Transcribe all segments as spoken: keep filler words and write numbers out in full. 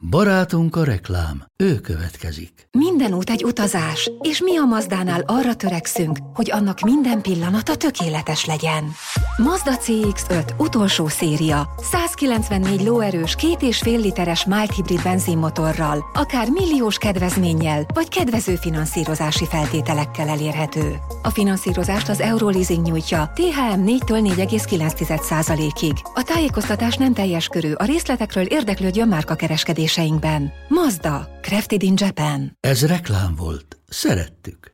Barátunk a reklám, ő következik. Minden út egy utazás, és mi a Mazdánál arra törekszünk, hogy annak minden pillanata tökéletes legyen. Mazda cé iksz öt utolsó széria, százkilencvennégy lóerős, két és fél literes mild hibrid benzinmotorral, akár milliós kedvezménnyel, vagy kedvező finanszírozási feltételekkel elérhető. A finanszírozást az Euroleasing nyújtja, té há em négytől négy egész kilenc százalékig. A tájékoztatás nem teljes körű, a részletekről érdeklődjön márkakereskedéseinkben. Mazda, crafted in Japan. Ez reklám volt. Szerettük.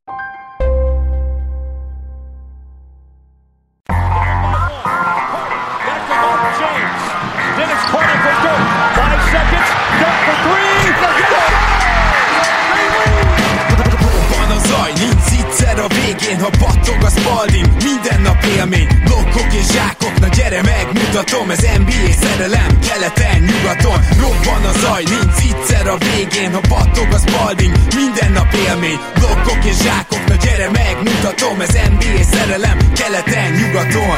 A végén, ha battog a Spalding, minden nap élmény, blokkok és zsákok, na gyere megmutatom, ez en bé á szerelem, keleten, nyugaton, robban a zaj, nincs egyszer a végén, ha battog a Spalding, minden nap élmény, blokkok és zsákok, na gyere megmutatom, ez en bé á szerelem, keleten, nyugaton.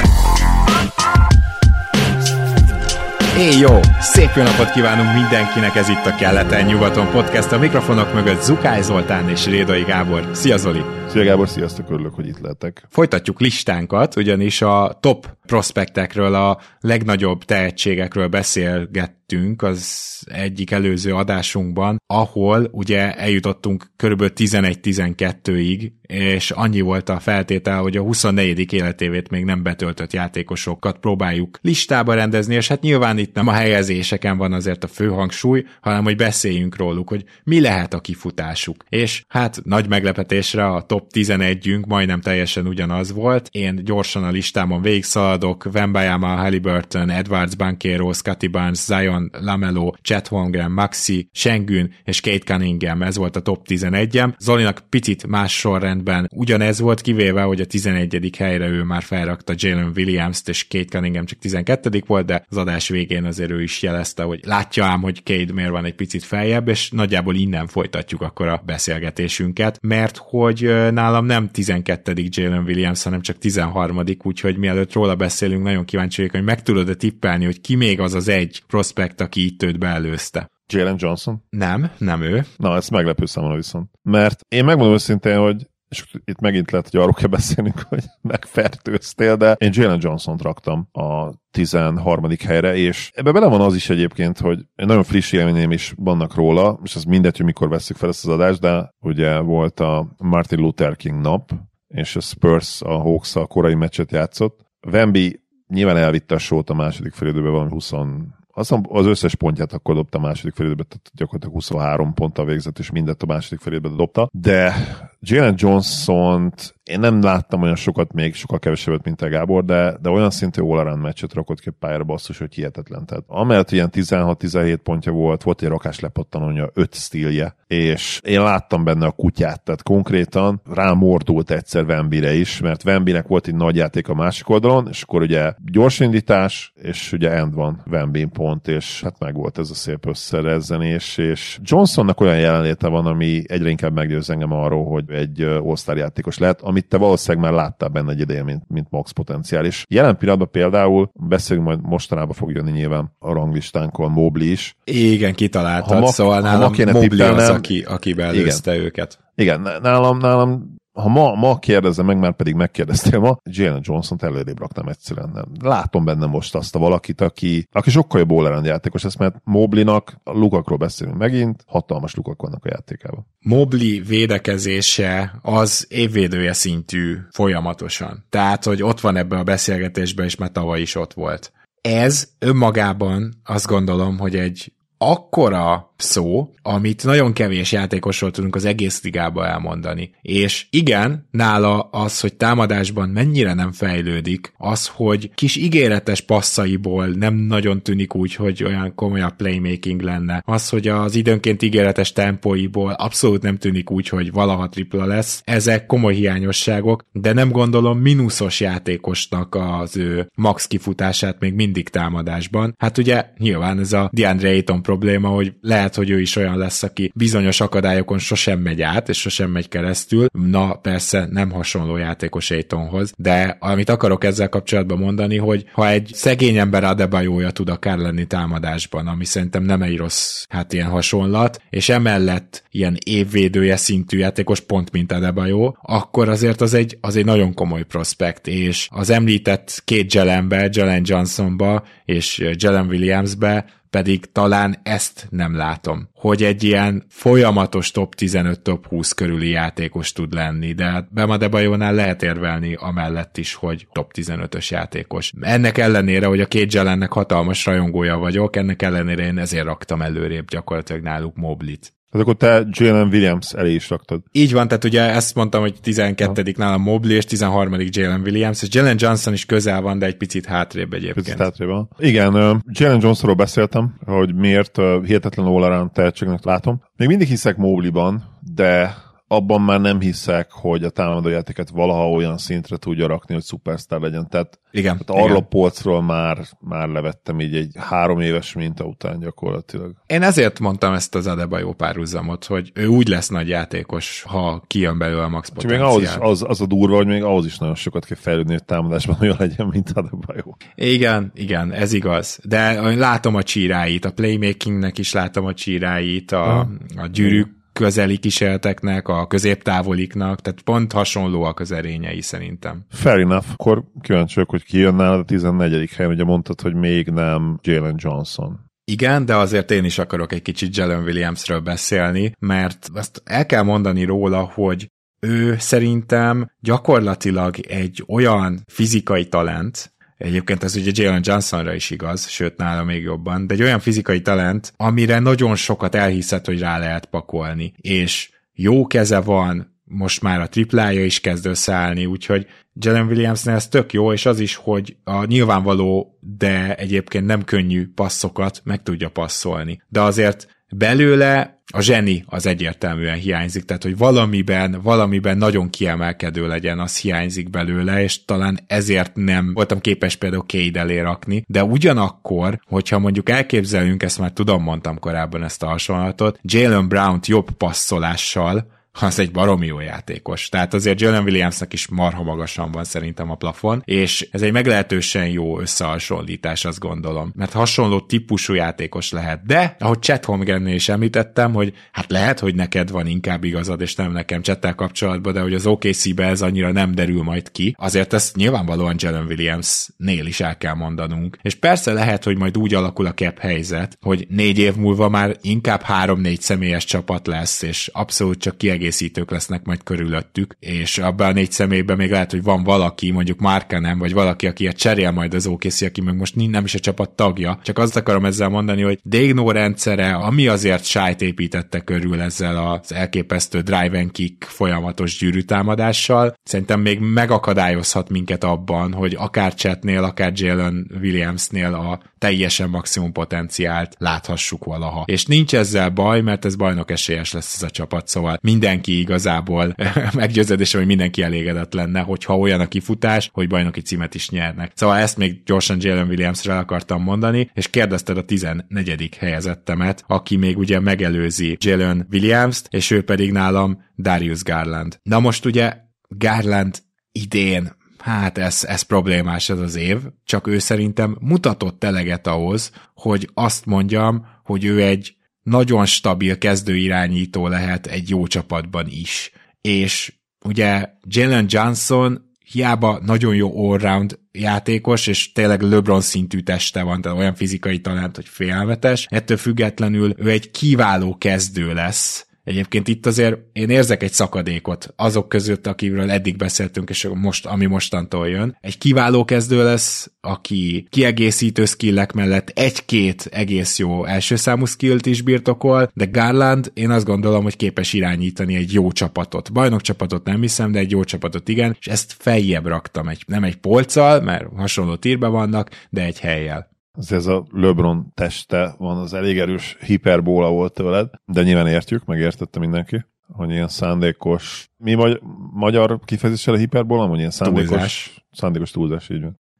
Éj jó! Szép jó napot kívánunk mindenkinek, ez itt a Keleten-nyugaton podcast, a mikrofonok mögött Zukály Zoltán és Rédai Gábor. Szia Zoli! Szia Gábor, sziasztok, örülök, hogy itt lehetek. Folytatjuk listánkat, ugyanis a top prospektekről, a legnagyobb tehetségekről beszélgettünk az egyik előző adásunkban, ahol ugye eljutottunk körülbelül tizenegy-tizenkettőig, és annyi volt a feltétel, hogy a huszonnegyedik életévét még nem betöltött játékosokat próbáljuk listába rendezni, és hát nyilván itt nem a helyezéseken van azért a fő hangsúly, hanem hogy beszéljünk róluk, hogy mi lehet a kifutásuk. És hát nagy meglepetésre a top tizenegyünk majdnem teljesen ugyanaz volt. Én gyorsan a listámon végigszaladok, Wembanyama, Haliburton, Edwards, Banchero, Scottie Barnes, Zion, LaMelo, Chet Holmgren, Maxi, Sengun és Kate Cunningham, ez volt a top tizenegyem. Zolinak picit más sorrendben ugyanez volt, kivéve, hogy a tizenegyedik helyre ő már felrakta Jalen Williams-t, és Kate Cunningham csak tizenkettedik volt, de az adás végén azért ő is jelezte, hogy látja ám, hogy Kate miért van egy picit feljebb, és nagyjából innen folytatjuk akkor a beszélgetésünket, mert hogy nálam nem tizenkettedik Jalen Williams, hanem csak tizenharmadik, úgyhogy mielőtt róla beszélünk, nagyon kíváncsi vagyok, hogy meg tudod-e tippelni, hogy ki még az az egy prospekt, aki itt őt beelőzte. Jalen Johnson? Nem, nem ő. Na, ez meglepő számomra viszont. Mert én megmondom őszintén, hogy és itt megint lehet, hogy arról kell beszélnünk, hogy megfertőztél, de én Jalen Johnson-t raktam a tizenharmadik helyre, és ebbe bele van az is egyébként, hogy nagyon friss élményeim is vannak róla, és ez mindegy, hogy mikor veszük fel ezt az adást, de ugye volt a Martin Luther King nap, és a Spurs, a Hawks a korai meccset játszott. Wemby nyilván elvitte a sót a második félidőben valami húsz, azt az összes pontját akkor dobta a második félidőben, tehát gyakorlatilag huszonhárom ponttal végzett, és mindent a második félidőben dobta. De Jalen Johnson-t én nem láttam olyan sokat, még sokkal kevesebbet, mint a Gábor, de, de olyan szintű all-around meccset rakott ki a pályára, basszus, hogy hihetetlen. Tehát amellett ilyen tizenhat-tizenhét pontja volt, volt egy rakás lepattanója, öt stílje, és én láttam benne a kutyát, tehát konkrétan rámordult egyszer Wembyre is, mert Wembynek volt egy nagy játék a másik oldalon, és akkor ugye gyors indítás, és ugye end van Wembyn pont, és hát meg volt ez a szép összerezzenés, és Johnsonnak olyan jelenléte van, ami egyre inkább meggyőz engem arról, hogy egy all-star játékos lehet, amit te valószínűleg már láttál benne egy idején, mint, mint max potenciális. Jelen pillanatban például, beszélünk majd mostanában fog jönni nyilván a ranglistánkon Mobley is. Igen, kitaláltad, ma, szóval nálam Mobley az, aki, aki beelőzte igen. őket. Igen, nálam, nálam ha ma, ma kérdezem meg, már pedig megkérdeztél ma, Jalen Johnson-t előrébb raknám egyszerűen. Nem. Látom benne most azt a valakit, aki, aki sokkal jobb all-around játékos, ezt mert Mobleynak, a lukakról beszélünk megint, hatalmas lukak vannak a játékában. Mobley védekezése az évvédője szintű folyamatosan. Tehát, hogy ott van ebben a beszélgetésben, és már tavaly is ott volt. Ez önmagában azt gondolom, hogy egy akkora szó, amit nagyon kevés játékosról tudunk az egész ligába elmondani. És igen, nála az, hogy támadásban mennyire nem fejlődik, az, hogy kis ígéretes passzaiból nem nagyon tűnik úgy, hogy olyan komolyabb playmaking lenne. Az, hogy az időnként ígéretes tempóiból abszolút nem tűnik úgy, hogy valaha tripla lesz. Ezek komoly hiányosságok, de nem gondolom mínuszos játékosnak az ő max kifutását még mindig támadásban. Hát ugye nyilván ez a DeAndre Ayton probléma, hogy lehet, lehet, hogy ő is olyan lesz, aki bizonyos akadályokon sosem megy át, és sosem megy keresztül. Na, persze nem hasonló játékos Aytonhoz, de amit akarok ezzel kapcsolatban mondani, hogy ha egy szegény ember Adebayoja tud akár lenni támadásban, ami szerintem nem egy rossz, hát ilyen hasonlat, és emellett ilyen évvédője szintű játékos, pont mint Adebayo, akkor azért az egy, az egy nagyon komoly prospekt, és az említett két Jalenbe, Jalen Johnsonba és Jalen Williamsbe pedig talán ezt nem látom, hogy egy ilyen folyamatos top tizenöt, top húsz körüli játékos tud lenni, de Bam Adebayónál lehet érvelni amellett is, hogy top tizenötös játékos. Ennek ellenére, hogy a két Jalennek hatalmas rajongója vagyok, ennek ellenére én ezért raktam előrébb gyakorlatilag náluk Mobley-t. Tehát akkor te Jalen Williams elé is raktad. Így van, tehát ugye ezt mondtam, hogy tizenkettedik nálam Mobley, és tizenharmadik Jalen Williams, és Jalen Johnson is közel van, de egy picit hátrébb egyébként. Picit hátrébb van. Igen, uh, Jalen Johnsonról beszéltem, hogy miért uh, hihetetlen all-around tehetségnek látom. Még mindig hiszek Mobleyban, de abban már nem hiszek, hogy a támadójátéket valaha olyan szintre tudja rakni, hogy szupersztár legyen. Tehát, igen, tehát arra polcról már, már levettem így egy három éves minta után gyakorlatilag. Én ezért mondtam ezt az Adebayo párhuzamot, hogy ő úgy lesz nagy játékos, ha kijön belőle a max potenciál. Még ahhoz is, az, az a durva, hogy még ahhoz is nagyon sokat kell fejlődni, hogy támadásban olyan legyen, mint Adebayo. Igen, igen, ez igaz. De látom a csíráit, a playmakingnek is látom a csíráit, a, a gyűrűk közeli kísérleteknek, a középtávoliknak, tehát pont hasonlóak az erényei szerintem. Fair enough. Akkor kíváncsiak, hogy ki jön nálad a tizennegyedik helyen, ugye mondtad, hogy még nem Jalen Johnson. Igen, de azért én is akarok egy kicsit Jalen Williamsről beszélni, mert azt el kell mondani róla, hogy ő szerintem gyakorlatilag egy olyan fizikai talent, egyébként ez ugye Jalen Johnsonra is igaz, sőt nála még jobban, de egy olyan fizikai talent, amire nagyon sokat elhiszed, hogy rá lehet pakolni, és jó keze van, most már a triplája is kezd összeállni, úgyhogy Jalen Williamsnél ez tök jó, és az is, hogy a nyilvánvaló, de egyébként nem könnyű passzokat meg tudja passzolni. De azért belőle a zseni az egyértelműen hiányzik, tehát hogy valamiben, valamiben nagyon kiemelkedő legyen, az hiányzik belőle, és talán ezért nem voltam képes például Cade elé rakni, de ugyanakkor, hogyha mondjuk elképzelünk, ezt már tudom, mondtam korábban ezt a hasonlatot, Jaylen Brownt jobb passzolással, az egy baromi jó játékos. Tehát azért Jalen Williamsnak is marha magasan van szerintem a plafon, és ez egy meglehetősen jó összehasonlítás, azt gondolom. Mert hasonló típusú játékos lehet. De, ahogy Chet Holmgrennél is említettem, hogy hát lehet, hogy neked van inkább igazad, és nem nekem Chettel kapcsolatban, de hogy az o ká cé-be ez annyira nem derül majd ki. Azért ezt nyilvánvalóan Jalen Williamsnél is el kell mondanunk. És persze lehet, hogy majd úgy alakul a cap helyzet, hogy négy év múlva már inkább három-négy személyes csapat lesz, és abszolút csak kiegészítő egészítők lesznek majd körülöttük, és abban a négy személyben még lehet, hogy van valaki, mondjuk Markkanen, vagy valaki, aki a cserél majd az o ká cé, aki meg most nem is a csapat tagja. Csak azt akarom ezzel mondani, hogy Daigneault rendszere, ami azért sájt építette körül ezzel az elképesztő drive and kick folyamatos gyűrűtámadással, szerintem még megakadályozhat minket abban, hogy akár Chetnél, akár Jalen Williamsnél a teljesen maximum potenciált láthassuk valaha. És nincs ezzel baj, mert ez bajnok esélyes lesz ez a csapat, szóval mindenki igazából meggyőződésem, hogy mindenki elégedett lenne, hogyha olyan a kifutás, hogy bajnoki címet is nyernek. Szóval ezt még gyorsan Jalen Williamsre akartam mondani, és kérdezted a tizennegyedik helyezettemet, aki még ugye megelőzi Jalen Williamst, és ő pedig nálam Darius Garland. Na most ugye Garland idén, hát ez, ez problémás ez az év, csak ő szerintem mutatott eleget ahhoz, hogy azt mondjam, hogy ő egy nagyon stabil kezdőirányító lehet egy jó csapatban is. És ugye Jalen Johnson hiába nagyon jó all-round játékos, és tényleg LeBron szintű teste van, tehát olyan fizikai talent, hogy félelmetes. Ettől függetlenül ő egy kiváló kezdő lesz. Egyébként itt azért én érzek egy szakadékot azok között, akiről eddig beszéltünk, és most, ami mostantól jön. Egy kiváló kezdő lesz, aki kiegészítő skillek mellett egy-két egész jó első számú skillt is birtokol, de Garland én azt gondolom, hogy képes irányítani egy jó csapatot. Bajnokcsapatot nem hiszem, de egy jó csapatot igen, és ezt feljebb raktam, egy, nem egy polccal, mert hasonló tírben vannak, de egy helyjel. Ez a LeBron teste van, az elég erős hiperbóla volt tőled, de nyilván értjük, megértette mindenki, hogy ilyen szándékos, mi magy- magyar kifejezéssel a hiperbóla, hogy ilyen szándékos túlzás. szándékos túlzás, így van.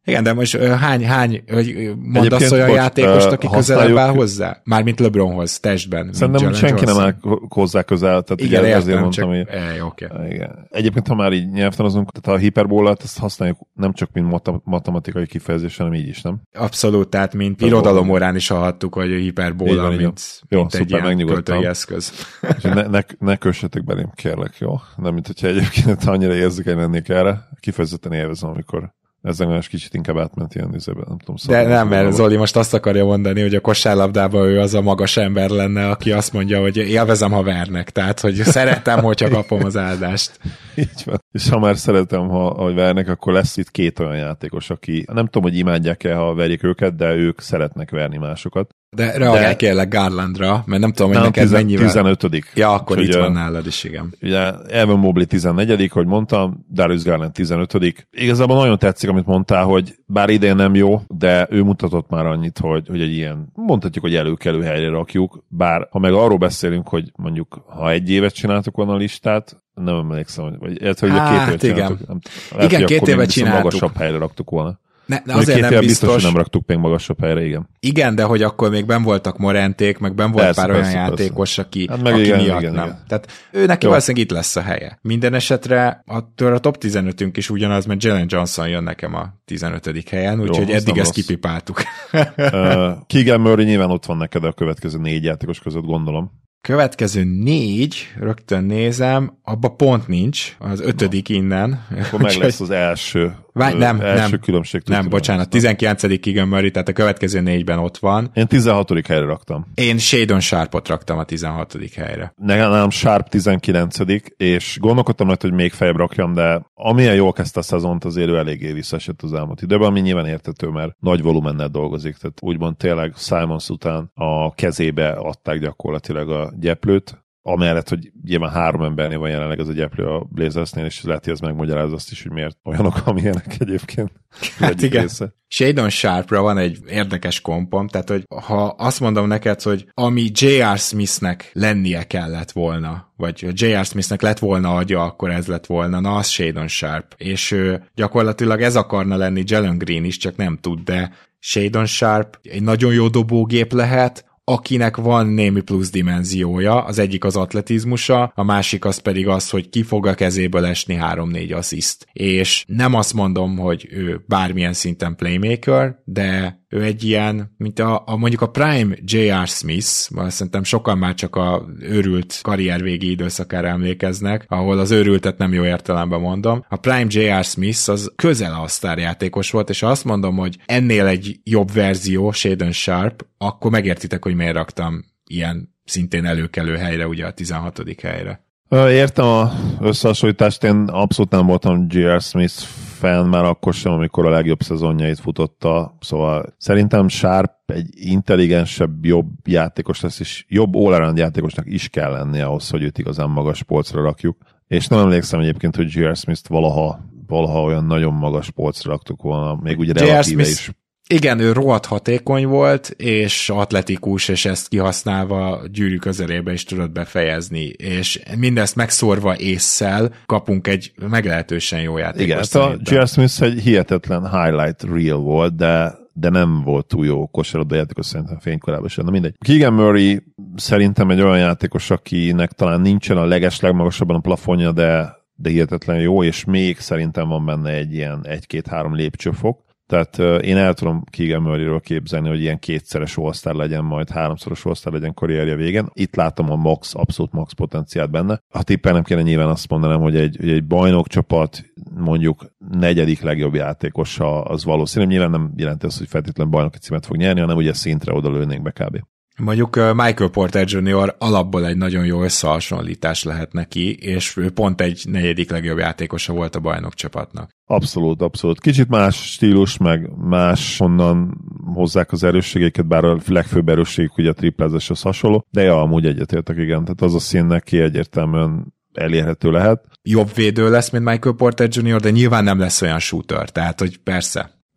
Igen, de most uh, hány, hány, hogy mondasz olyan bocs, játékost, aki uh, közelebb áll hozzá? Mármint LeBronhoz, testben. Szerintem senki nem áll hozzá közel, tehát igen, ugye ezért mondtam, csak... hogy... E, okay. Igen. Egyébként, ha már így nyelvtanozunk, tehát a hiperbólát, ezt használjuk nem csak mint mat- matematikai kifejezés, hanem így is, nem? Abszolút, tehát mint irodalom órán is hallhattuk, hogy a hiperbóla, mint, mint jó, egy ilyen költői eszköz. ne, ne, ne kössetek belém, kérlek, jó? Nem, mint hogyha egyébként annyira érzékeny lennék erre. Kifejezetten élvezem, amikor ezzel más kicsit inkább átment ilyen nézőben, nem tudom. De nem, mert Zoli most azt akarja mondani, hogy a kosárlabdában ő az a magas ember lenne, aki azt mondja, hogy élvezem, ha vernek, tehát, hogy szeretem, hogyha kapom az áldást. Így van. És ha már szeretem, ha, ha vernek, akkor lesz itt két olyan játékos, aki nem tudom, hogy imádják-e, ha verjék őket, de ők szeretnek verni másokat. De reagálj kérlek Garlandra, mert nem tudom, hogy nem, neked tizen, mennyivel... tizenötödik Ja, akkor úgy, itt van nálad is, igen. Ugye Evan Mobley tizennegyedik, hogy mondtam, Darius Garland tizenötödik. Igazából nagyon tetszik, amit mondtál, hogy bár idén nem jó, de ő mutatott már annyit, hogy, hogy egy ilyen, mondhatjuk, hogy előkelő helyre rakjuk, bár ha meg arról beszélünk, hogy mondjuk ha egy évet csináltuk volna a listát, nem emlékszem, hogy, vagy, hogy hát, két évet igen. csináltuk. Nem, lehet, igen, két évet csináltuk. Magasabb helyre raktuk volna. Ne, ne, azért nem biztos. biztos, hogy nem raktuk még magasabb helyre, igen. Igen, de hogy akkor még benn voltak Morenték, meg benn volt persze, pár persze, olyan persze. játékos, aki, hát aki igen, miatt igen, nem. Igen. Tehát ő neki valószínűleg itt lesz a helye. Minden esetre attól a top tizenötünk is ugyanaz, mert Jalen Johnson jön nekem a tizenötödik helyen, úgyhogy eddig ezt kipipáltuk. uh, Keegan Murray nyilván ott van neked a következő négy játékos között, gondolom. Következő négy, rögtön nézem, abba pont nincs, az ötödik no. innen. Akkor meg lesz az első, Várj, nem, első nem, különbség. Nem, bocsánat, tizenkilencedik Keegan Murray, tehát a következő négyben ott van. Én tizenhatodik helyre raktam. Én Shadon Sharpot raktam a tizenhatodik helyre. Nekem Sharp tizenkilencedik és gondolkodtam majd, hogy még feljebb rakjam, de amilyen jól kezdte a szezont, azért ő eléggé visszaesett az elmúlt időben, ami nyilván értető, mert nagy volumennel dolgozik, tehát úgymond tényleg Simons után a kezébe adták gyakorlatilag a gyeplőt, amellett, hogy nyilván három embernél van jelenleg az a gyeplő a Blazersnél, és lehet, hogy ez megmagyaráz azt is, hogy miért olyanok, amilyenek egyébként. Hát igen. Része. Shadon Sharpra van egy érdekes kompom, tehát, hogy ha azt mondom neked, hogy ami jé er. Smithnek lennie kellett volna, vagy jé er. Smithnek lett volna agya, akkor ez lett volna, na az Shadon Sharp. És ő, gyakorlatilag ez akarna lenni Jalen Green is, csak nem tud, de Shadon Sharp egy nagyon jó dobógép lehet, akinek van némi plusz dimenziója, az egyik az atletizmusa, a másik az pedig az, hogy ki fog a kezéből esni három-négy assziszt. És nem azt mondom, hogy ő bármilyen szinten playmaker, de ő egy ilyen, mint a, a mondjuk a prime jé er. Smith, szerintem sokan már csak a őrült karriervégi időszakára emlékeznek, ahol az őrültet nem jó értelemben mondom. A prime jé er. Smith az közel a sztárjátékos volt, és ha azt mondom, hogy ennél egy jobb verzió, Shadon Sharp, akkor megértitek, hogy miért raktam ilyen szintén előkelő helyre, ugye a tizenhatodik helyre. Értem az összehasonlítást, én abszolút nem voltam jé er. Smith fan, már akkor sem, amikor a legjobb szezonjait futotta, szóval szerintem Sharp egy intelligensebb, jobb játékos lesz, és jobb all-around játékosnak is kell lennie ahhoz, hogy őt igazán magas polcra rakjuk. És nem emlékszem egyébként, hogy jé er. Smith-t valaha, valaha olyan nagyon magas polcra raktuk volna, még ugye relatíve is. Igen, ő rohadt hatékony volt, és atletikus, és ezt kihasználva gyűrű közelébe is tudott befejezni, és mindezt megszórva ésszel kapunk egy meglehetősen jó játékos. Igen, a jé er. Smith egy hihetetlen highlight reel volt, de de nem volt túl jó kosárlabda játékos szerintem fénykorában sem. Na mindegy. Keegan Murray szerintem egy olyan játékos, akinek talán nincsen a leges legmagasabban a plafonja, de, de hihetetlen jó, és még szerintem van benne egy ilyen egy-két-három lépcsőfok. Tehát uh, én el tudom Keegan Murrayről képzelni, hogy ilyen kétszeres all-star legyen, majd háromszoros all-star legyen karrierje végén. Itt látom a max, abszolút max potenciált benne. Ha tippelnem kéne, nyilván azt mondanám, hogy egy, hogy egy bajnokcsapat mondjuk negyedik legjobb játékosa, az valószínű. Nyilván nem jelenti azt, hogy feltétlenül bajnoki címet fog nyerni, hanem ugye szintre oda lőnénk be kb. Mondjuk Michael Porter junior alapból egy nagyon jó összehasonlítás lehet neki, és ő pont egy negyedik legjobb játékosa volt a bajnokcsapatnak. Abszolút, abszolút. Kicsit más stílus, meg más honnan hozzák az erősségeiket, bár a legfőbb erősségük ugye a triplázáshoz hasonló, de ja, amúgy egyetértek, igen. Tehát az a szín neki egyértelműen elérhető lehet. Jobb védő lesz, mint Michael Porter junior, de nyilván nem lesz olyan shooter, tehát hogy persze.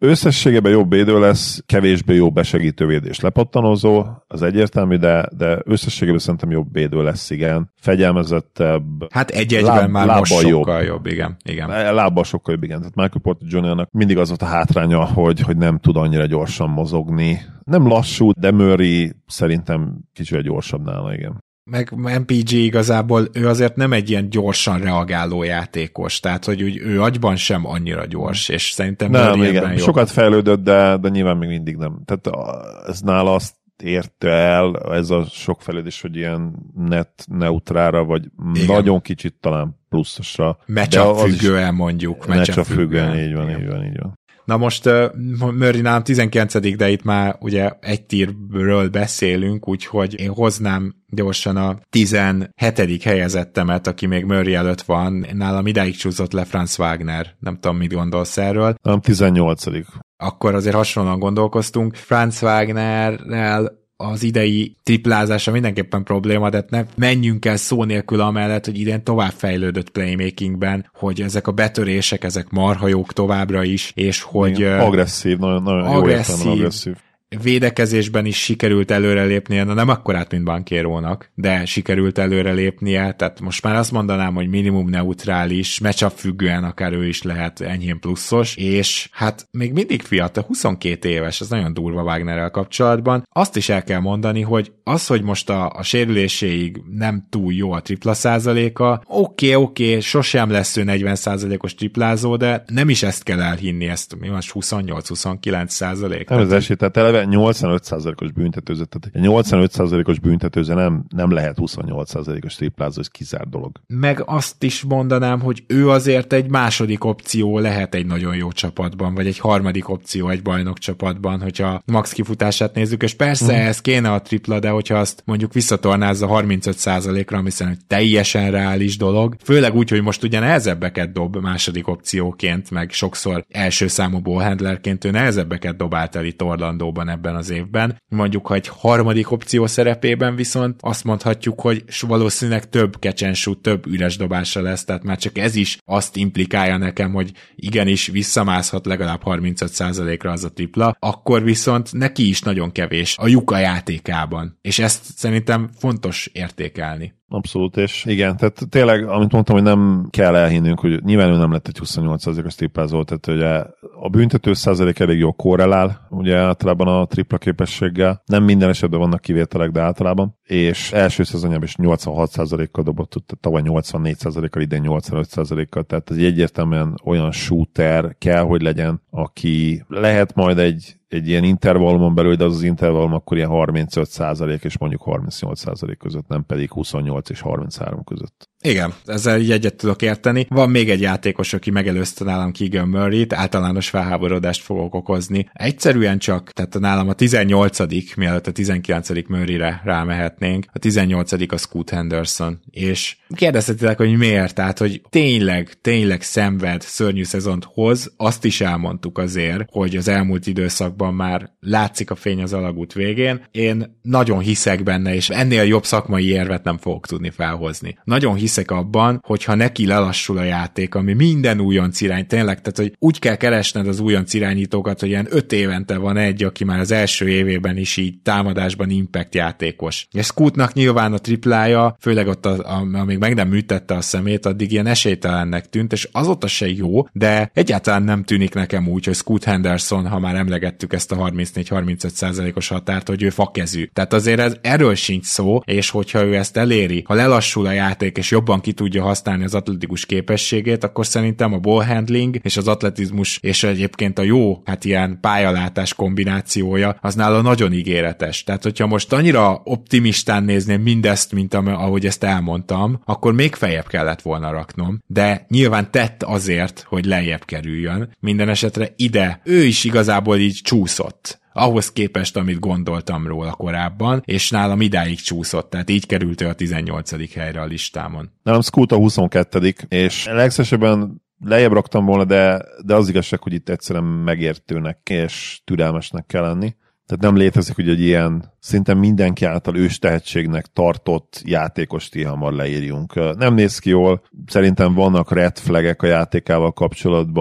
összességében jobb védő lesz, kevésbé jó besegítő védés lepattanozó, az egyértelmű, de, de összességében szerintem jobb védő lesz, igen. Fegyelmezettebb. Hát egy-egyben láb, már most sokkal jobb, jobb igen. igen. Lábbal sokkal jobb, igen. Tehát Michael Porter juniornak mindig az volt a hátránya, hogy, hogy nem tud annyira gyorsan mozogni. Nem lassú, de Murray szerintem kicsit gyorsabb nála, igen. Meg em pé gé igazából ő azért nem egy ilyen gyorsan reagáló játékos, tehát hogy úgy, ő agyban sem annyira gyors, és szerintem nem, igen. Jobb. Sokat fejlődött, de, de nyilván még mindig nem. Tehát ez nála azt érte el, ez a sok fejlődés, hogy ilyen net neutrára, vagy igen. nagyon kicsit talán pluszosra. Matchup függően mondjuk. Matchup függően, így van, így van, így van. Na most uh, Murray nálam tizenkilencedik, de itt már ugye egy tírről beszélünk, úgyhogy én hoznám gyorsan a tizenhetedik helyezettemet, aki még Murray előtt van. Nálam idáig csúszott le Franz Wagner. Nem tudom, mit gondolsz erről. Nem, tizennyolcadik. Akkor azért hasonlóan gondolkoztunk. Franz Wagnerrel az idei triplázása mindenképpen probléma, de ne menjünk el szó nélkül amellett, hogy idén tovább fejlődött playmakingben, hogy ezek a betörések, ezek marha jók továbbra is, és hogy igen, agresszív, nagyon, nagyon agresszív, jó agresszív. Védekezésben is sikerült előrelépnie, na nem akkorát, mint Bankérónak, de sikerült előrelépnie, tehát most már azt mondanám, hogy minimum neutrális, matchup függően akár ő is lehet enyhén pluszos, és hát még mindig fiatal, huszonkét éves, ez nagyon durva Wagnerrel kapcsolatban. Azt is el kell mondani, hogy az, hogy most a, a sérüléséig nem túl jó a tripla százaléka, oké, okay, oké, okay, sosem lesz ő negyven százalékos triplázó, de nem is ezt kell elhinni, ezt mi most huszonnyolc-huszonkilenc százalék. Nem az esély, tehát eleve nyolcvanöt százalékos büntetőző, tehát nyolcvanöt százalékos büntetőző nem, nem lehet huszonnyolc százalékos triplázó, ez kizárt dolog. Meg azt is mondanám, hogy ő azért egy második opció lehet egy nagyon jó csapatban, vagy egy harmadik opció egy bajnok csapatban, hogyha max kifutását nézzük, és persze mm. ez kéne a tripla, de hogyha azt mondjuk visszatornázza harmincöt százalékra, ami szerintem teljesen reális dolog, főleg úgy, hogy most ugye nehezebbeket dob második opcióként, meg sokszor első számú ballhandlerként ő nehezebbeket dobált el itt Orlandóban ebben az évben. Mondjuk, ha egy harmadik opció szerepében viszont azt mondhatjuk, hogy valószínűleg több catch and shoot, több üres dobása lesz, tehát már csak ez is azt implikálja nekem, hogy igenis visszamászhat legalább harmincöt százalékra az a tripla, akkor viszont neki is nagyon kevés a lyuk a játékában, és ezt szerintem fontos értékelni. Abszolút, és igen, tehát tényleg, amit mondtam, hogy nem kell elhinnünk, hogy nyilván ő nem lett egy huszonnyolc százalékos triplázó, tehát ugye a büntető százalék elég jó korrelál, ugye általában a tripla képességgel, nem minden esetben vannak kivételek, de általában, és első szezonjában is nyolcvanhat százalékkal dobott, tehát tavaly nyolcvannégy százalékkal, idén nyolcvanöt százalékkal, tehát ez egyértelműen olyan shooter kell, hogy legyen, aki lehet majd egy egy ilyen intervallumon belül, de az az intervallum akkor ilyen harmincöt százalék és mondjuk harmincnyolc százalék között, nem pedig huszonnyolc és harminchárom között. Igen, ezzel így egyet tudok érteni. Van még egy játékos, aki megelőzte nálam Keegan Murrayt, általános felháborodást fogok okozni. Egyszerűen csak, tehát nálam a tizennyolcadik mielőtt a tizenkilencedik Murrayre rámehetnénk, a tizennyolcadik a Scoot Henderson, és kérdezhetitek, hogy miért, tehát, hogy tényleg, tényleg szenved, szörnyű szezont hoz, azt is elmondtuk azért, hogy az elmúlt időszakban már látszik a fény az alagút végén. Én nagyon hiszek benne, és ennél jobb szakmai érvet nem fogok tudni felhozni. Nagyon hiszek abban, hogyha neki lelassul a játék, ami minden újonc irány, tényleg, tehát, hogy úgy kell keresned az újonc irányítókat, hogy ilyen öt évente van egy, aki már az első évében is így támadásban impact játékos. És Scootnak nyilván a triplája, főleg ott, a, a, amíg meg nem műtette a szemét, addig ilyen esélytelennek tűnt, és azóta se jó, de egyáltalán nem tűnik nekem úgy, hogy Scoot Henderson, ha már emlegettük ezt a harmincnégy-harmincöt százalékos határt, hogy ő fakezű. Tehát azért ez, erről sincs szó, és hogyha ő ezt eléri, ha lelassul a játék, és jobban ki tudja használni az atletikus képességét, akkor szerintem a ballhandling és az atletizmus és egyébként a jó, hát ilyen pályalátás kombinációja az nála nagyon ígéretes. Tehát, hogyha most annyira optimistán nézném mindezt, mint ahogy ezt elmondtam, akkor még feljebb kellett volna raknom, de nyilván tett azért, hogy lejjebb kerüljön. Minden esetre ide ő is igazából így csúszott. Ahhoz képest, amit gondoltam róla korábban, és nálam idáig csúszott, tehát így került ő a tizennyolcadik helyre a listámon. Nálam Scoot a huszonkettő és legszesebben lejjebb raktam volna, de, de az igazság, hogy itt egyszerűen megértőnek és türelmesnek kell lenni. Tehát nem létezik, hogy egy ilyen szinte mindenki által ős tehetségnek tartott játékost ilyen hamar leírjunk. Nem néz ki jól, szerintem vannak red flagek a játékával kapcsolatban,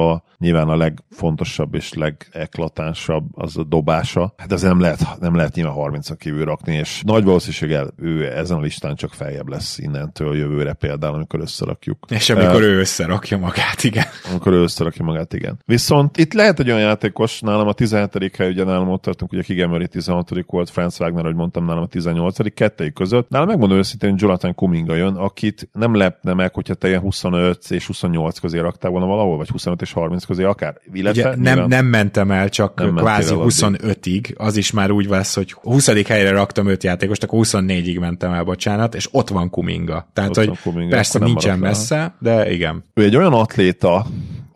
nyilván a legfontosabb és legeklatánsabb az a dobása. Hát ez nem lehet, nem lehet nyilván harmincon kívül rakni, és nagy valószínűséggel ő ezen a listán csak feljebb lesz innentől jövőre például, amikor összerakjuk. És amikor uh, ő összerakja magát, igen. Amikor ő összerakja magát, igen. Viszont itt lehet egy olyan játékos, nálam a tizenhetedik hely, ugye nálam ott tartunk, ugye Keegan Murray tizenhatodik volt, Franz Wagner, ahogy mondtam, nálam a tizennyolcadik kettőjük között. Nálam megmondom őszintén, hogy Jonathan Kuminga jön, akit nem lepne meg, hogyha te ilyen huszonöt és huszonnyolc közé raktál volna valahol, vagy huszonöt és harminc közé akár. Illetve, ugye, nem, nem mentem el, csak nem kvázi huszonötig. Az is már úgy lesz, hogy huszadik helyre raktam öt játékost, akkor huszonnégyig mentem el, bocsánat, és ott van Kuminga. Tehát, ott hogy Kuminga, persze nincsen messze, de igen. Ő egy olyan atléta,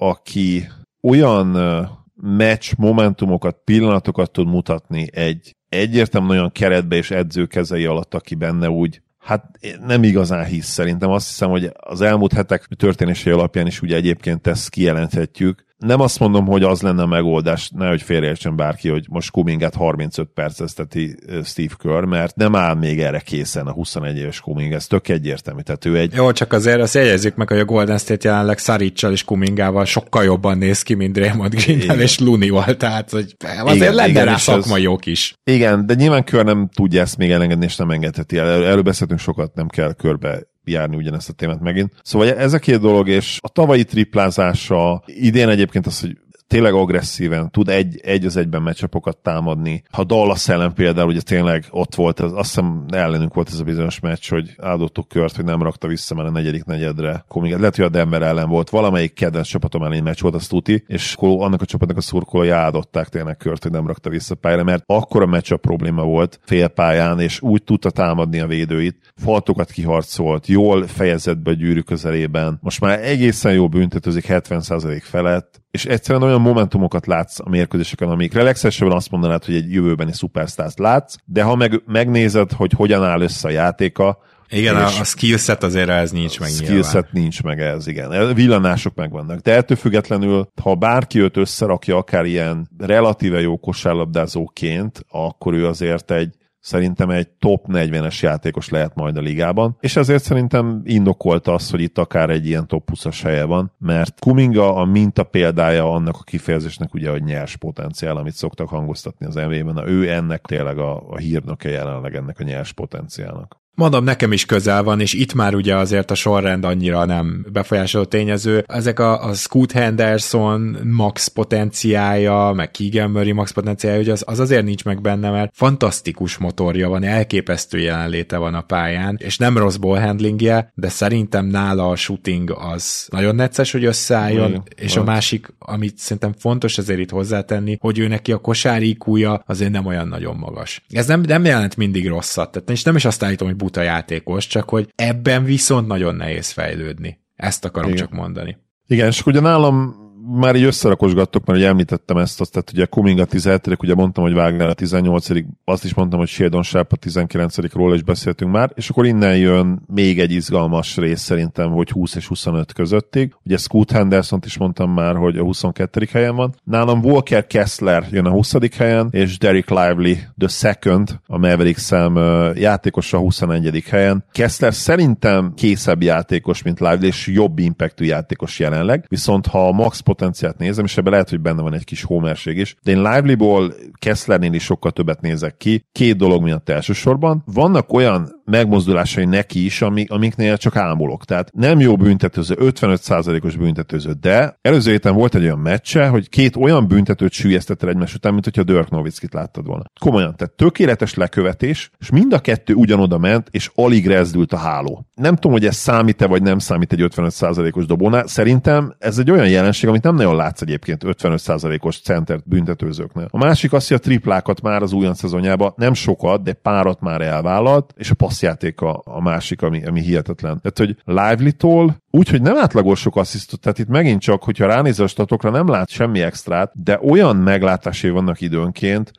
aki olyan meccs momentumokat, pillanatokat tud mutatni egy egyértelműen olyan keretbe és edzőkezei alatt, aki benne úgy, hát nem igazán hisz szerintem. Azt hiszem, hogy az elmúlt hetek történései alapján is ugye egyébként ezt kijelenthetjük. Nem azt mondom, hogy az lenne a megoldás, nehogy félreértsen bárki, hogy most Kumingát harmincöt percezteti Steve Kerr, mert nem áll még erre készen a huszonegy éves Kuming, ez tök egyértelmű. Tehát ő egy... Jó, csak azért azt jegyezzük meg, hogy a Golden State jelenleg Sariccal és Kumingával sokkal jobban néz ki, mint Draymond Greennel és Looney-val, tehát hogy azért igen, lenne igen, rá szakmai jók is. Igen, de nyilván Kerr nem tudja ezt még elengedni, és nem engedheti el. Erről beszéltünk sokat, nem kell körbe járni ugyanezt a témát megint. Szóval ez a két dolog, és a tavalyi triplázása, idén egyébként az, hogy tényleg agresszíven tud egy, egy az egyben meccsapokat támadni. Ha Dallas ellen például ugye tényleg ott volt, az, azt hiszem ellenünk volt ez a bizonyos meccs, hogy áldottuk Kört, hogy nem rakta vissza már a negyedik negyedre. Kumingát. Lehet, hogy a Denver ellen volt. Valamelyik kedvenc csapatom elleni meccs volt, az tuti, és annak a csapatnak a szurkolói áldották tényleg Kört, hogy nem rakta vissza pályára, mert akkor a meccs a probléma volt félpályán, és úgy tudta támadni a védőit, faltokat kiharcolt, jól fejezett be a gyűrű közelében. Most már egészen jó büntetőzik hetven százalék felett, és egyszerűen olyan momentumokat látsz a mérkőzéseken, amikre legszívesebben azt mondanád, hogy egy jövőbeni szupersztárt látsz, de ha meg, megnézed, hogy hogyan áll össze a játéka, igen, a, a skillset azért ez nincs meg nyilván. Skillset nincs meg ez, igen. Villanások megvannak. De ettől függetlenül, ha bárki őt összerakja akár ilyen relatíve jó kosárlabdázóként, akkor ő azért egy szerintem egy top negyvenes játékos lehet majd a ligában, és ezért szerintem indokolt az, hogy itt akár egy ilyen top huszas helye van, mert Kuminga a minta példája annak a kifejezésnek ugye a nyers potenciál, amit szoktak hangoztatni az en bé á-ben, ő ennek tényleg a, a hírnöke jelenleg ennek a nyers potenciálnak. Mondom, nekem is közel van, és itt már ugye azért a sorrend annyira nem befolyásoló tényező. Ezek a, a Scoot Henderson max potenciálja, meg Keegan Murray max potenciálja, hogy az, az azért nincs meg benne, mert fantasztikus motorja van, elképesztő jelenléte van a pályán, és nem rossz ballhandlingje, de szerintem nála a shooting az nagyon necces, hogy összeálljon, mm, és mm. a másik, amit szerintem fontos azért itt hozzátenni, hogy ő neki a kosár í kúja azért nem olyan nagyon magas. Ez nem, nem jelent mindig rosszat, tehát és nem is azt állítom, hogy buta játékos, csak hogy ebben viszont nagyon nehéz fejlődni. Ezt akarom igen. csak mondani. Igen, és ugye nálam már így összerakosgattok, mert ugye említettem ezt, azt, tehát ugye Kuminga tizenhetedik, ugye mondtam, hogy Wagner a tizennyolcadik, azt is mondtam, hogy Sheldon Sharp a tizenkilencedik róla is beszéltünk már, és akkor innen jön még egy izgalmas rész szerintem, hogy húsz és huszonöt közöttig. Ugye Scoot Hendersont is mondtam már, hogy a huszonkettedik helyen van. Nálam Walker Kessler jön a huszadik helyen, és Derek Lively, the second, a Mavericks szám játékosa a huszonegyedik helyen. Kessler szerintem készebb játékos, mint Lively, és jobb impactű játékos jelenleg, viszont ha a max potenciált nézem, és ebben lehet, hogy benne van egy kis homerség is, de én Livelyból Kesslernél is sokkal többet nézek ki. Két dolog miatt elsősorban. Vannak olyan megmozdulásai neki is, amik, amiknél csak ámulok. Tehát nem jó büntetőző, ötvenöt százalékos büntetőző, de előző héten volt egy olyan meccse, hogy két olyan büntetőt süllyesztett el egymás után, mint hogyha Dirk Nowitzkit láttad volna. Komolyan, tehát tökéletes lekövetés, és mind a kettő ugyanoda ment, és alig rezdült a háló. Nem tudom, hogy ez számít-e, vagy nem számít egy ötvenöt százalékos dobónál. Szerintem ez egy olyan jelenség, amit nem nagyon látsz egyébként ötvenöt százalékos centert büntetőzőknél. A másik az, hogy a triplákat már az újonc szezonjában nem sokat, de párat már elvállalt, és a passzjáték a, a másik, ami, ami hihetetlen. Tehát, hogy Lively-tól úgy, hogy nem átlagos sok asszisztot, tehát itt megint csak, hogyha ránézel a statokra, nem lát semmi extrát, de olyan meglátásai vannak időnként,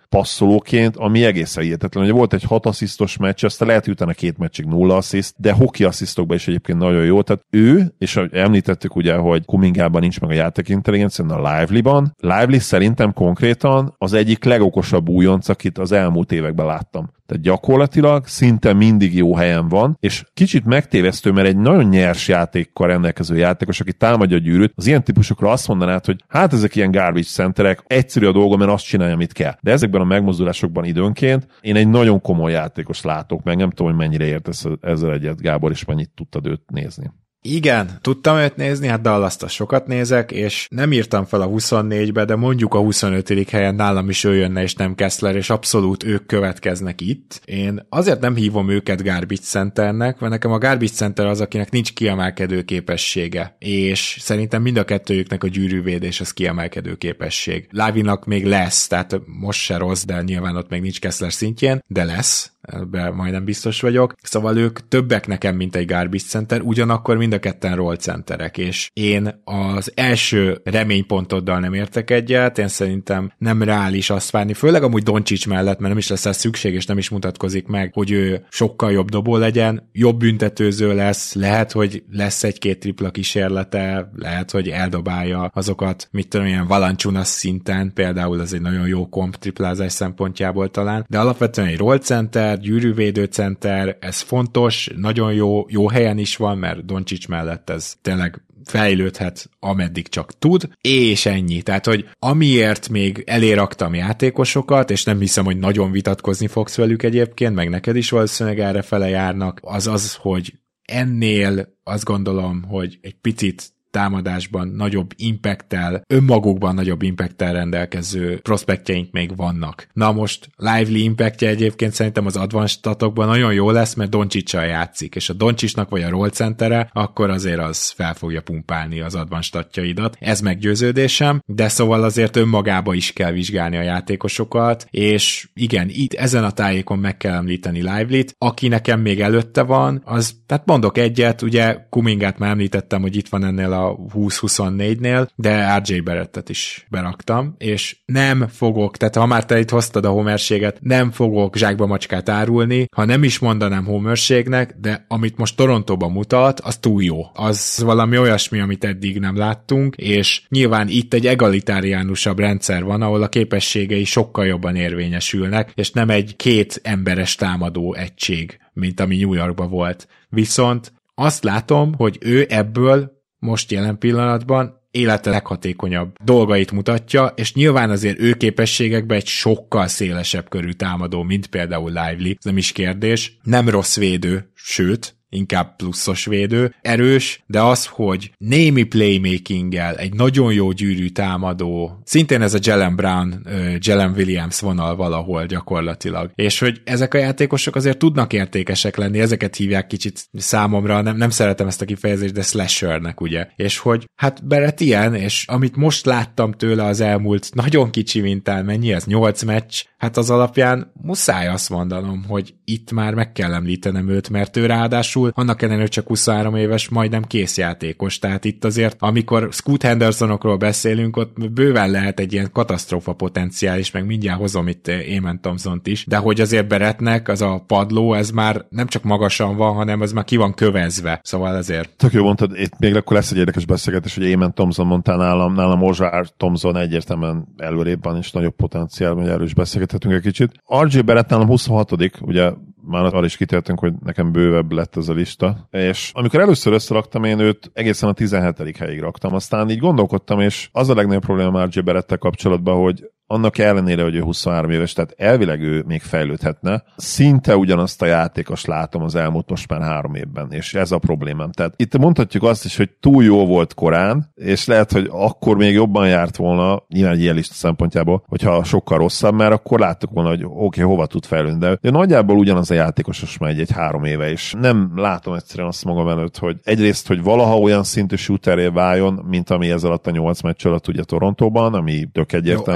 passzolóként, ami egészen hihetetlen. Ugye volt egy hat asszisztos meccs, aztán lehet, hogy utána két meccsig nulla assziszt, de hoki asszisztokban is egyébként nagyon jó. Tehát ő, és említettük ugye, hogy Kumingában nincs meg a játék intelligencia, a Lively-ban. Lively szerintem konkrétan az egyik legokosabb újonc, akit az elmúlt években láttam. Tehát gyakorlatilag szinte mindig jó helyen van, és kicsit megtévesztő, mert egy nagyon nyers játékkal rendelkező játékos, aki támadja a gyűrűt, az ilyen típusokra azt mondanád, hogy hát ezek ilyen garbage centerek, egyszerű a dolga, mert azt csinálja, amit kell. De ezekben a megmozdulásokban időnként én egy nagyon komoly játékos látok, meg nem tudom, hogy mennyire értesz ezzel egyet, Gábor, és mennyit tudtad őt nézni. Igen, tudtam őt nézni, hát Dallast sokat nézek, és nem írtam fel a huszonnégybe, de mondjuk a huszonötödik helyen nálam is ő jönne, és nem Kessler, és abszolút ők következnek itt. Én azért nem hívom őket garbage centernek, mert nekem a garbage center az, akinek nincs kiemelkedő képessége, és szerintem mind a kettőjüknek a gyűrűvédés az kiemelkedő képesség. Lávinak még lesz, tehát most se rossz, de nyilván ott még nincs Kessler szintjén, de lesz, ebben majdnem biztos vagyok. Szóval ők többek nekem, mint egy garbage center, ugyanakkor mind a ketten roll centerek, és én az első reménypontoddal nem értek egyet, én szerintem nem reális azt várni, főleg amúgy Doncsics mellett, mert nem is lesz ez szükség, és nem is mutatkozik meg, hogy ő sokkal jobb dobó legyen, jobb büntetőző lesz, lehet, hogy lesz egy-két tripla kísérlete, lehet, hogy eldobálja azokat, mit tudom, ilyen Valanciunas szinten, például ez egy nagyon jó komp triplázás szempontjából talán, de alapvetően egy roll center, gyűrűvédő center, ez fontos, nagyon jó, jó helyen is van, mert Doncsics mellett ez tényleg fejlődhet, ameddig csak tud, és ennyi. Tehát, hogy amiért még eléraktam játékosokat, és nem hiszem, hogy nagyon vitatkozni fogsz velük egyébként, meg neked is valószínűleg erre fele járnak, az az, hogy ennél azt gondolom, hogy egy picit támadásban nagyobb impacttel, önmagukban nagyobb impacttel rendelkező prospektjeink még vannak. Na most Lively impactje egyébként szerintem az advanced statokban nagyon jó lesz, mert Doncsics-sal játszik, és a Doncsicsnak vagy a roll centere, akkor azért az fel fogja pumpálni az advanced statjaidat. Ez meggyőződésem, de szóval azért önmagába is kell vizsgálni a játékosokat, és igen, itt ezen a tájékon meg kell említeni Lively-t, aki nekem még előtte van, az, hát mondok egyet, ugye Kumingát már említettem, hogy itt van ennél a a húsz-huszonnégynél, de er jé Barrettet is beraktam, és nem fogok, tehát ha már te itt hoztad a homerséget, nem fogok zsákba macskát árulni, ha nem is mondanám homerségnek, de amit most Torontóban mutat, az túl jó. Az valami olyasmi, amit eddig nem láttunk, és nyilván itt egy egalitáriánusabb rendszer van, ahol a képességei sokkal jobban érvényesülnek, és nem egy két emberes támadó egység, mint ami New Yorkban volt. Viszont azt látom, hogy ő ebből most jelen pillanatban élete leghatékonyabb dolgait mutatja, és nyilván azért ő képességekben egy sokkal szélesebb körű támadó, mint például Lively, ez nem is kérdés, nem rossz védő, sőt, inkább pluszos védő, erős, de az, hogy némi playmakinggel egy nagyon jó gyűrű támadó, szintén ez a Jalen Brown, uh, Jalen Williams vonal valahol gyakorlatilag, és hogy ezek a játékosok azért tudnak értékesek lenni, ezeket hívják kicsit számomra, nem, nem szeretem ezt a kifejezést, de slashernek, ugye, és hogy hát Barrett ilyen, és amit most láttam tőle az elmúlt nagyon kicsi mintán, mennyi ez, nyolc meccs, hát az alapján muszáj azt mondanom, hogy itt már meg kell említenem őt, mert ő ráadásul annak ellenére csak huszonhárom éves, majdnem kész játékos, tehát itt azért, amikor Scoot Hendersonokról beszélünk, ott bőven lehet egy ilyen katasztrófa potenciális, meg mindjárt hozom itt Amen Thompsont is, de hogy azért Barrettnek az a padló, ez már nem csak magasan van, hanem ez már ki van kövezve, szóval ezért. Tök jó mondtad, itt még akkor lesz egy érdekes beszélgetés, hogy Amen Thompson mondtál nálam, nálam Ozsár Thompson egyértelműen előrébb van, és nagyobb potenciál, hogy erről is beszélgethetünk egy kicsit. er jé Barrett nálam huszonhatodik, ugye már arra is kitértünk, hogy nekem bővebb lett ez a lista, és amikor először összeraktam, én őt egészen a tizenhetedik helyig raktam, aztán így gondolkodtam, és az a legnagyobb probléma er jé Barrettel kapcsolatban, hogy annak ellenére, hogy ő huszonhárom éves, tehát elvileg ő még fejlődhetne. Szinte ugyanazt a játékos látom az elmúlt most már három évben, és ez a problémám. Tehát itt mondhatjuk azt is, hogy túl jó volt korán, és lehet, hogy akkor még jobban járt volna, nyilván egy ilyen lista szempontjából, hogyha sokkal rosszabb, mert akkor láttuk volna, hogy oké, okay, hova tud fejlődni, de, de nagyjából ugyanaz a játékos most már egy, egy három éve, és nem látom egyszerűen azt magam előtt, hogy egyrészt, hogy valaha olyan szintű shooteré váljon, mint ami ez alatt a nyolc meccs alatt ugye Torontóban, ami tök egyértelműen egy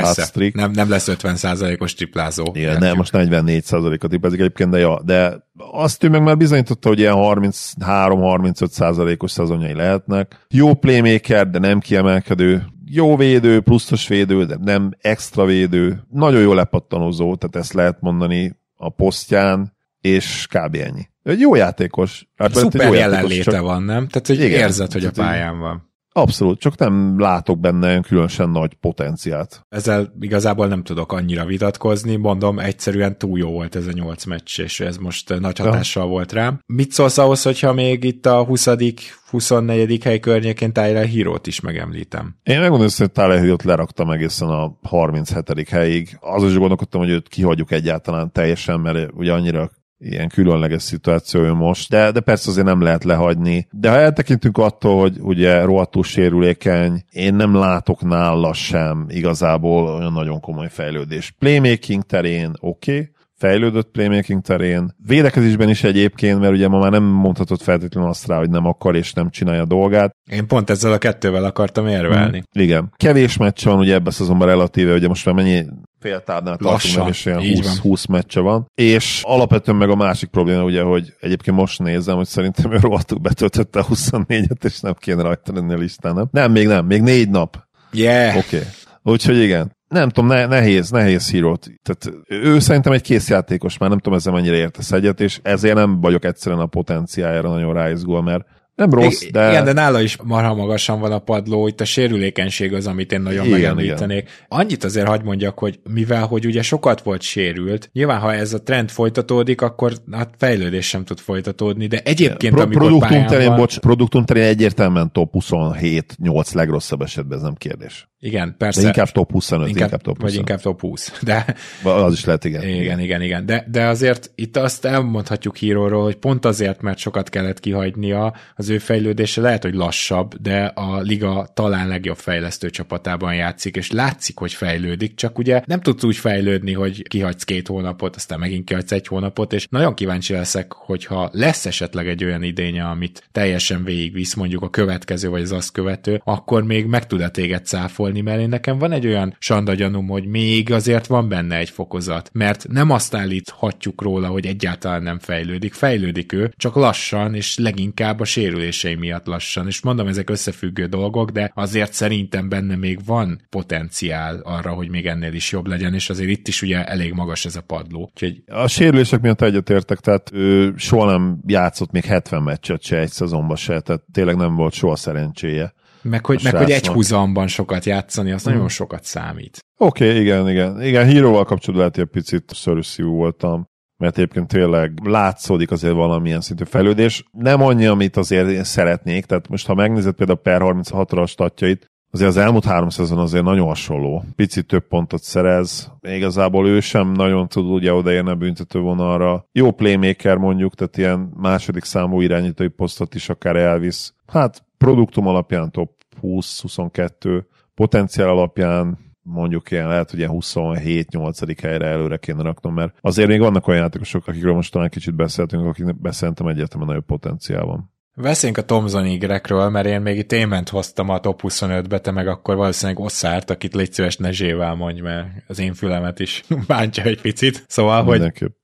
persze, nem, nem lesz ötven százalékos triplázó. Igen, nem, most negyvennégy százalékot triplázik egyébként, de, ja, de azt ő meg már bizonyította, hogy ilyen harminchárom-harmincöt százalékos szezonjai lehetnek. Jó playmaker, de nem kiemelkedő. Jó védő, pluszos védő, de nem extra védő. Nagyon jó lepattanozó, tehát ezt lehet mondani a posztján, és kb. Ennyi. Egy jó játékos. Hát szuper jelenléte csak... van, nem? Tehát, hogy igen, érzed, hogy a pályán van. Abszolút, csak nem látok benne különösen nagy potenciált. Ezzel igazából nem tudok annyira vitatkozni, mondom, egyszerűen túl jó volt ez a nyolc meccs, és ez most nagy hatással ja. volt rám. Mit szólsz ahhoz, hogyha még itt a huszadik huszonnegyedik hely környékén Tyler Herrót is megemlítem? Én megmondom, hogy Tyler Herrót leraktam egészen a harminchetedik helyig. Azon is gondolkodtam, hogy őt kihagyjuk egyáltalán teljesen, mert ugye annyira ilyen különleges szituáció most, de, de persze azért nem lehet lehagyni. De ha eltekintünk attól, hogy ugye rohadtul sérülékeny, én nem látok nála sem igazából olyan nagyon komoly fejlődés. Playmaking terén oké, okay, fejlődött playmaking terén, védekezésben is egyébként, mert ugye ma már nem mondhatod feltétlenül azt rá, hogy nem akar és nem csinálja a dolgát. Én pont ezzel a kettővel akartam érvelni. Hmm, igen. Kevés meccs van ugye ebben a szezonban relatíve, ugye most már mennyi féltárnál tartunk meg, és ilyen húsz, húsz meccse van. És alapvetően meg a másik probléma, ugye, hogy egyébként most nézem, hogy szerintem ő rohadtul betöltötte a huszonnégyet, és nem kéne rajta lenni a listán, nem? Nem, még nem, még négy nap. Yeah! Oké. Okay. Úgyhogy igen. Nem tudom, ne, nehéz, nehéz Herrót. Tehát ő szerintem egy készjátékos, már nem tudom ezzel mennyire értesz egyet, és ezért nem vagyok egyszerűen a potenciájára nagyon ráizgul, mert nem rossz, de... Igen, de nála is marha magasan van a padló, itt a sérülékenység az, amit én nagyon igen, megemlítenék. Igen. Annyit azért hagy mondjak, hogy mivel, hogy ugye sokat volt sérült, nyilván ha ez a trend folytatódik, akkor hát fejlődés sem tud folytatódni, de egyébként Pro- amikor produktum terén, van... bocs, produktum terén egyértelműen top huszonhét nyolc legrosszabb esetben, ez nem kérdés. Igen, persze. De inkább top huszonöt, inkább, inkább top huszonöt. Vagy inkább top húsz. De... Az is lehet, igen. Igen, igen, igen. igen. De, de azért itt azt elmondhatjuk Herróról, hogy pont azért, mert sokat kellett kihagynia, az ő fejlődése lehet, hogy lassabb, de a liga talán legjobb fejlesztő csapatában játszik, és látszik, hogy fejlődik, csak ugye nem tudsz úgy fejlődni, hogy kihagysz két hónapot, aztán megint kihagysz egy hónapot, és nagyon kíváncsi leszek, hogyha lesz esetleg egy olyan idénye, amit teljesen végigvisz, mondjuk a következő, vagy az azt követő, akkor még meg tud-e téged cáfolni, mert én nekem van egy olyan sandagyanum, hogy még azért van benne egy fokozat, mert nem azt állíthatjuk róla, hogy egyáltalán nem fejlődik, fejlődik ő, csak lassan, és leginkább a sérülései miatt lassan, és mondom, ezek összefüggő dolgok, de azért szerintem benne még van potenciál arra, hogy még ennél is jobb legyen, és azért itt is ugye elég magas ez a padló. Úgyhogy... A sérülések miatt egyetértek, tehát ő soha nem játszott még hetven meccset se egy szezonban se, tehát tényleg nem volt soha szerencséje. Meg hogy, meg, hogy egy húzamban sokat játszani, az hmm. nagyon sokat számít. Oké, okay, igen, igen. Igen, Herróval kapcsolatban lehet, hogy egy picit szörösszívű voltam, mert egyébként tényleg látszódik azért valamilyen szintű fejlődés. Nem annyi, amit azért én szeretnék, tehát most ha megnézed például a per harminchatra a statjait, azért az elmúlt három szezon azért nagyon hasonló. Picit több pontot szerez, igazából ő sem nagyon tud ugye odaérni a büntetővonalra. Jó playmaker mondjuk, tehát ilyen második számú irányítói posztot is akár elvisz. Hát produktum alapján top húsz-huszonkettő, potenciál alapján mondjuk ilyen, lehet, hogy ilyen huszonhét nyolcadik helyre előre kéne raknom, mert azért még vannak olyan játékosok, akikről most talán kicsit beszéltünk, akik beszéltem egyértelműen nagyobb potenciál van. Beszéljünk a Thompson igrekről, mert én még itt Ément hoztam a top huszonötbe, te meg akkor valószínűleg Osszárt, akit légy szíves Nezsével mondj, mert az én fülemet is bántja egy picit. Szóval, mindenképp. Hogy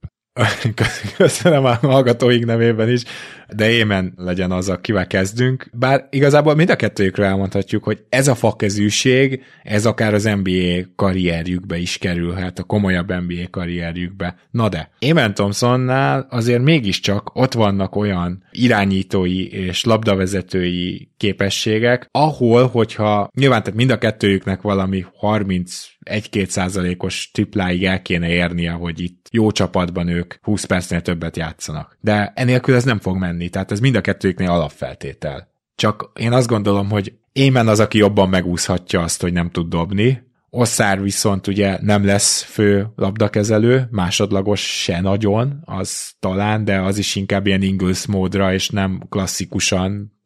köszönöm a hallgatóink nevében is, de Émen legyen az, akivel kezdünk. Bár igazából mind a kettőjükről elmondhatjuk, hogy ez a fakezűség, ez akár az en bé á karrierjükbe is kerülhet, a komolyabb en bé á karrierjükbe. Na de, Amen Thompsonnál azért mégiscsak ott vannak olyan irányítói és labdavezetői képességek, ahol, hogyha nyilván tehát mind a kettőjüknek valami harminc-egy-két százalékos tripláig el kéne érnie, hogy itt jó csapatban ők húsz percnél többet játszanak. De enélkül ez nem fog menni, tehát ez mind a kettőjüknél alapfeltétel. Csak én azt gondolom, hogy Amen az, aki jobban megúszhatja azt, hogy nem tud dobni. Osszár viszont ugye nem lesz fő labdakezelő, másodlagos se nagyon, az talán, de az is inkább ilyen Ingles módra, és nem klasszikusan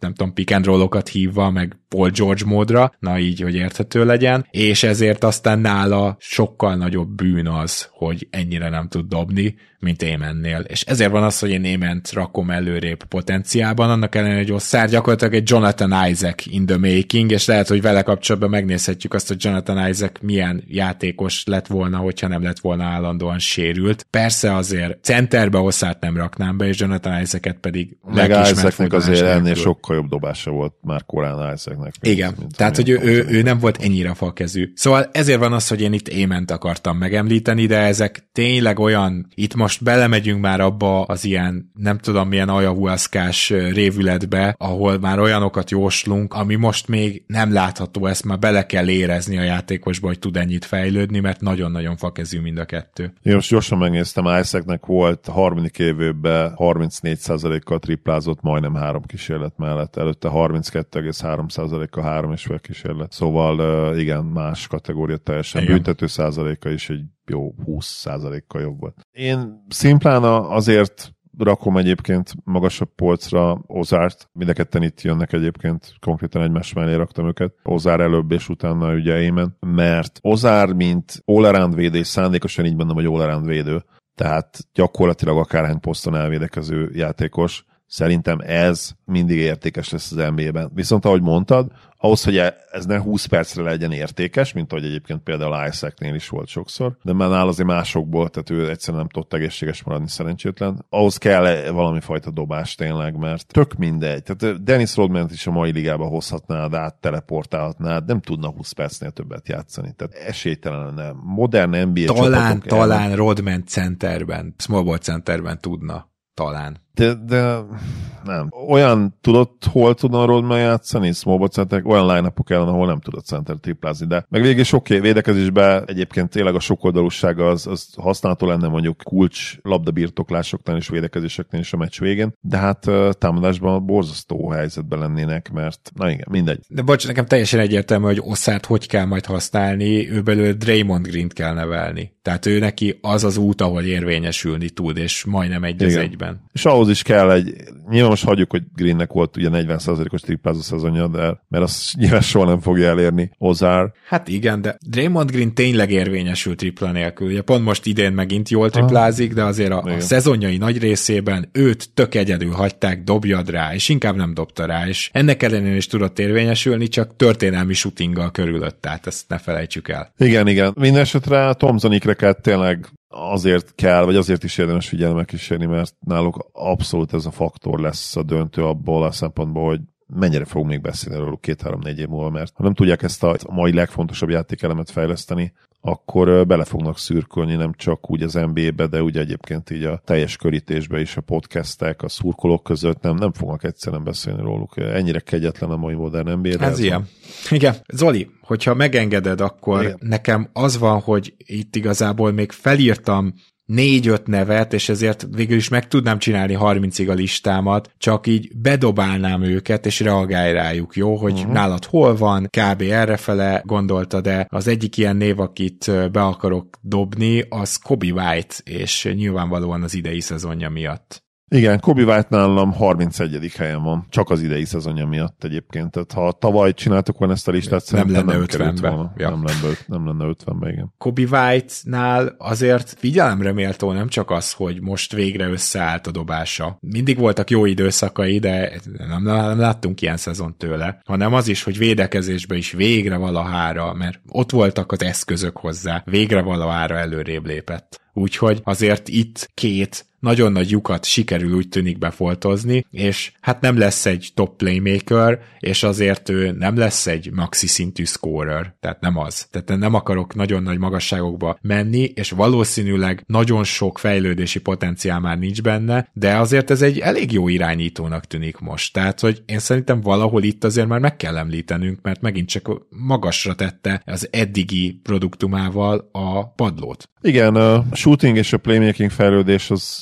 nem tudom, pick and roll-okat hívva, meg Paul George módra, na így, hogy érthető legyen, és ezért aztán nála sokkal nagyobb bűn az, hogy ennyire nem tud dobni, mint Amennél. És ezért van az, hogy én Ament rakom előrébb potenciálban, annak ellenére, hogy Osszár gyakorlatilag egy Jonathan Isaac in the making, és lehet, hogy vele kapcsolatban megnézhetjük azt, hogy Jonathan Isaac milyen játékos lett volna, hogyha nem lett volna állandóan sérült. Persze azért centerbe Osszárt nem raknám be, és Jonathan Isaac-et pedig meg Isaacnek azért ennél sokkal jobb dobása volt már korán Isaacnek. Igen, mint tehát, hogy ő, ő, ő nem volt ennyire falkezű. Szóval ezért van az, hogy én itt Ament akartam megemlíteni, de ezek tényleg olyan, itt most belemegyünk már abba az ilyen, nem tudom milyen ayahuaszkás révületbe, ahol már olyanokat jóslunk, ami most még nem látható, ezt már bele kell érezni a játékosba, hogy tud ennyit fejlődni, mert nagyon-nagyon fakezű mind a kettő. Én most gyorsan megnéztem, Isaacnek volt a harmadik évben harmincnégy százalékkal triplázott majdnem három kísérlet mellett, előtte harminckettő egész három százalékkal három és fél kísérlet. Szóval igen, más kategória teljesen. Igen. Büntető százaléka is egy jó húsz százalékkal jobb volt. Én szimplán azért rakom egyébként magasabb polcra Ozárt, mind a ketten itt jönnek egyébként, konkrétan egymás mellé raktam őket, Ozár előbb és utána ugye Amen, mert Ozár mint all-around védő, és szándékosan így mondom, hogy all-around védő, tehát gyakorlatilag akárhány poszton elvédekező játékos, szerintem ez mindig értékes lesz az en bé á-ben. Viszont ahogy mondtad, ahhoz, hogy ez ne húsz percre legyen értékes, mint ahogy egyébként például Isaacnél is volt sokszor, de már nála azért másokból, tehát ő egyszerűen nem tudott egészséges maradni, szerencsétlen. Ahhoz kell valami fajta dobás tényleg, mert tök mindegy. Tehát Dennis Rodman-t is a mai ligában hozhatnád át, teleportálhatnád, nem tudna húsz percnél többet játszani. Tehát esélytelen lenne. Modern en bé á talán, talán ellen... Rodman centerben, small ball centerben tudna. Talán. De, de nem. Olyan tudott, hol tudna a Rodman játszani, small centerek, olyan line-upok ellen, ahol nem tudott center triplázni, de meg végig is oké, okay, védekezésben egyébként tényleg a sokoldalúsága az, az használható lenne mondjuk kulcs labdabirtoklásoknál és védekezéseknél is a meccs végén, de hát támadásban borzasztó helyzetben lennének, mert na igen, mindegy. De bocs, nekem teljesen egyértelmű, hogy Osszárt hogy kell majd használni, ő belőle Draymond Greent kell nevelni. Tehát ő neki az az út, ahol érvényesülni tud, és majdnem egy az egyben. És ahhoz is kell egy, nyilván most hagyjuk, hogy Greennek volt ugye negyven százalékos triplázó szezonja, de mert azt nyilván soha nem fogja elérni Ozár. Hát igen, de Draymond Green tényleg érvényesül tripla nélkül. Ugye pont most idén megint jól triplázik, de azért a, a szezonjai nagy részében őt tök egyedül hagyták, dobjad rá, és inkább nem dobta rá, és ennek ellenére is tudott érvényesülni, csak történelmi shootinggal körülött, tehát ezt ne felejtsük el. Igen, igen. Mindenesetre Thompsonikre kell tényleg azért kell, vagy azért is érdemes figyelemmel kísérni, mert náluk abszolút ez a faktor lesz a döntő abból a szempontból, hogy mennyire fogunk még beszélni róluk két-három-négy év múlva, mert ha nem tudják ezt a mai legfontosabb játékelemet fejleszteni, akkor bele fognak szürkölni nem csak úgy az en bé á-be, de úgy egyébként így a teljes körítésbe is a podcastek, a szurkolók között nem, nem fognak egyszerűen beszélni róluk. Ennyire kegyetlen a mai modern en bé á. Ez, ez ilyen. Van. Igen. Zoli, hogyha megengeded, akkor igen. Nekem az van, hogy itt igazából még felírtam négy-öt nevet, és ezért végül is meg tudnám csinálni harmincig a listámat, csak így bedobálnám őket, és reagálj rájuk, jó? Hogy uh-huh. nálad hol van, kb. Errefele gondolta, de az egyik ilyen név, akit be akarok dobni, az Kobe White, és nyilvánvalóan az idei szezonja miatt. Igen, Kobe White nálam harmincegyedik helyen van, csak az idei szezonja miatt egyébként. Tehát ha tavaly csináltuk volna ezt a listát, nem lenne ötvenben. Ja. Nem lenne, nem lenne ötvenben, igen. Kobe White-nál azért figyelemre méltó nem csak az, hogy most végre összeállt a dobása. Mindig voltak jó időszakai, de nem, nem láttunk ilyen szezont tőle, hanem az is, hogy védekezésben is végre valahára, mert ott voltak az eszközök hozzá, végre valahára előrébb lépett. Úgyhogy azért itt két nagyon nagy lyukat sikerül úgy tűnik befoltozni, és hát nem lesz egy top playmaker, és azért ő nem lesz egy maxi szintű scorer, tehát nem az. Tehát nem akarok nagyon nagy magasságokba menni, és valószínűleg nagyon sok fejlődési potenciál már nincs benne, de azért ez egy elég jó irányítónak tűnik most. Tehát, hogy én szerintem valahol itt azért már meg kell említenünk, mert megint csak magasra tette az eddigi produktumával a padlót. Igen, a shooting és a playmaking fejlődés az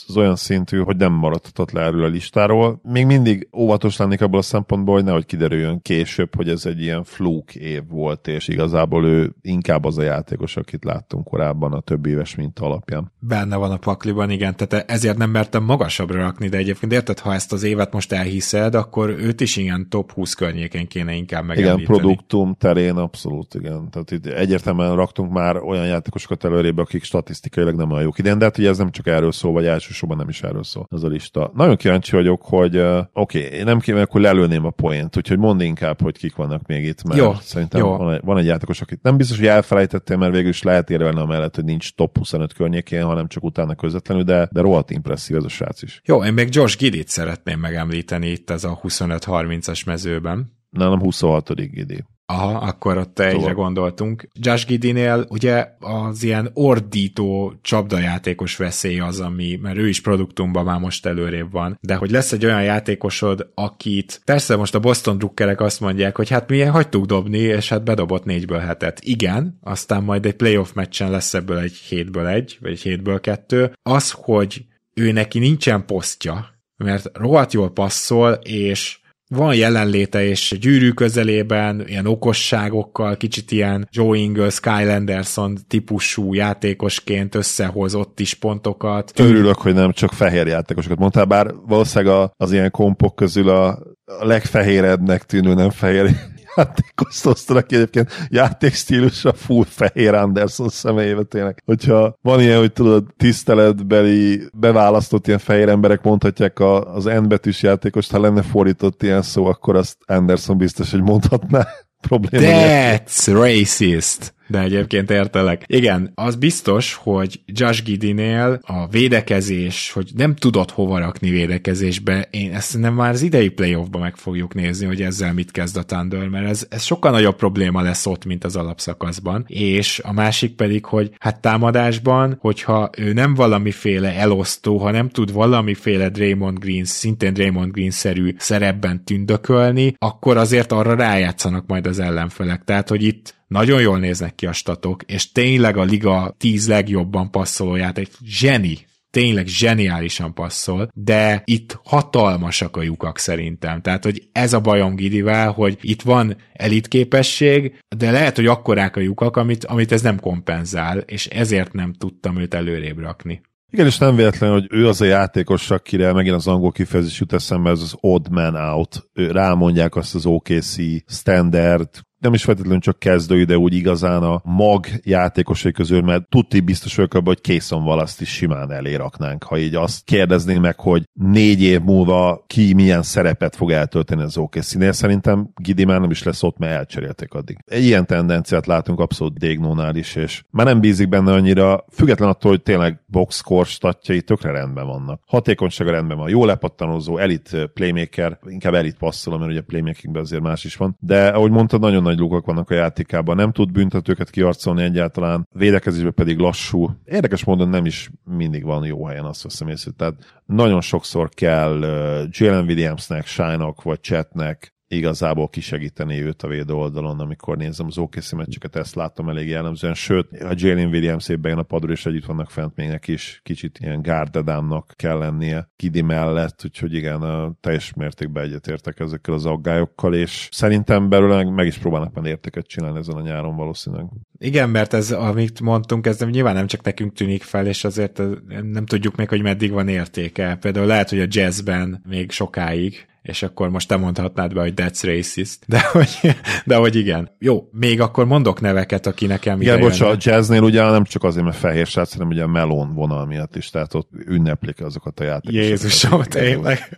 az olyan szintű, hogy nem maradhatott le erről a listáról. Még mindig óvatos lennék abból a szempontból, hogy nehogy kiderüljön később, hogy ez egy ilyen fluk év volt, és igazából ő inkább az a játékos, akit láttunk korábban a több éves minta alapján. Benne van a pakliban, igen, tehát ezért nem mertem magasabbra rakni, de egyébként érted, ha ezt az évet most elhiszed, akkor őt is ilyen top húsz környékén kéne inkább megemlíteni. Igen, produktum terén abszolút, igen. Tehát itt egyértelműen raktunk már olyan játékosokat előrébb, akik statisztikailag nem olyan jók idén, de hát ugye ez nem csak erről szól, vagy elsősorban nem is erről szól az a lista. Nagyon kíváncsi vagyok, hogy uh, oké, okay, nem kívánok, akkor lelőném a poént, úgyhogy mondd inkább, hogy kik vannak még itt, mert jó, szerintem jó. Van, egy, van egy játékos, akit nem biztos, hogy elfelejtettél, mert végül is lehet érvelni amellett, hogy nincs top huszonöt környékén, hanem csak utána közvetlenül, de, de rohadt impresszív ez a srác is. Jó, én még Josh Giddeyt szeretném megemlíteni itt ez a huszonöt harmincas mezőben. Nálam huszonhatodik Giddey. Aha, akkor ott egyre szóval. Gondoltunk. Josh Giddeynél ugye az ilyen ordító csapdajátékos veszély az, ami, mert ő is produktumban már most előrébb van, de hogy lesz egy olyan játékosod, akit persze most a Boston drukkerek azt mondják, hogy hát milyen hagytuk dobni, és hát bedobott négyből hetet. Igen, aztán majd egy playoff meccsen lesz ebből egy hétből egy, vagy egy hétből kettő. Az, hogy ő neki nincsen posztja, mert rohadt jól passzol, és van jelenléte és gyűrű közelében, ilyen okosságokkal, kicsit ilyen Joe Ingles, Kyle Anderson típusú játékosként összehozott is pontokat. Örülök, hogy nem csak fehér játékosokat mondtál, bár valószínűleg az ilyen kompok közül a, a legfehérebbnek tűnő nem fehér játékost osztanak ki egyébként játékstílusra full fehér Anderson személyébe tényleg. Hogyha van ilyen, hogy tudod, tiszteletbeli beválasztott ilyen fehér emberek mondhatják a, az N betűs játékost, ha lenne fordított ilyen szó, akkor azt Anderson biztos, hogy mondhatná. Probléma. That's racist. De egyébként értelek. Igen, az biztos, hogy Josh Giddeynél a védekezés, hogy nem tudod hova rakni védekezésbe, én ezt nem már az idei playoffba meg fogjuk nézni, hogy ezzel mit kezd a Thunder, mert ez, ez sokkal nagyobb probléma lesz ott, mint az alapszakaszban. És a másik pedig, hogy hát támadásban, hogyha ő nem valamiféle elosztó, ha nem tud valamiféle Draymond Green, szintén Draymond Green-szerű szerepben tündökölni, akkor azért arra rájátszanak majd az ellenfelek. Tehát, hogy itt nagyon jól néznek ki a statok, és tényleg a liga tíz legjobban passzolóját egy zseni, tényleg zseniálisan passzol, de itt hatalmasak a lyukak szerintem. Tehát, hogy ez a bajom Giddeyvel, hogy itt van elitképesség, de lehet, hogy akkorák a lyukak, amit, amit ez nem kompenzál, és ezért nem tudtam őt előrébb rakni. Igen, és nem véletlen, hogy ő az a játékos, akire megint az angol kifejezés jut eszembe, ez az odd man out. Ő, rámondják azt az o ká cé standard, nem is feltétlenül csak kezdő, de úgy igazán a mag játékosai közül, mert tuti biztos vagyok abban, hogy Cason Wallace-t is simán eléraknánk, ha így azt kérdeznénk meg, hogy négy év múlva ki milyen szerepet fog eltölteni az o ká cé-nél. Szerintem Giddey már nem is lesz ott, mert elcserélték addig. Egy ilyen tendenciát látunk abszolút Dagnónál is, és már nem bízik benne annyira, független attól, hogy tényleg box-score statjai tökre rendben vannak. Hatékonysága rendben van, jó lepattanozó, elit playmaker, inkább elit passzoló, mert ugye playmakingben azért más is van. De ahogy mondtad, nagyon nagy lukak vannak a játékában, nem tud büntetőket kiarcolni egyáltalán, védekezésben pedig lassú. Érdekes módon nem is mindig van jó helyen, azt veszem észre. Tehát nagyon sokszor kell uh, Jalen Williamsnek, Shine-nak vagy Chatnek igazából kisegíteni őt a védő oldalon, amikor nézem az o ká cé meccseket, ezt láttam elég jellemzően, sőt, a Jalen Williams évben jön a padról, és együtt vannak fent még neki is, kicsit ilyen gárdedámnak kell lennie Giddey mellett, úgyhogy igen, a teljes mértékben egyetértek ezekkel az aggályokkal, és szerintem belőle meg, meg is próbálnak már értéket csinálni ezen a nyáron valószínűleg. Igen, mert ez, amit mondtunk, ez nem, nyilván nem csak nekünk tűnik fel, és azért nem tudjuk még, hogy meddig van értéke. Például lehet, hogy a jazzben még sokáig, és akkor most te mondhatnád be, hogy that's racist, de hogy, de hogy igen. Jó, még akkor mondok neveket, aki nekem igen, bocsánat, a jazznél ugye nem csak azért, mert fehér srác, hanem ugye a melón vonal miatt is, tehát ott ünneplik azokat a játékosokat. Jézusom, tényleg.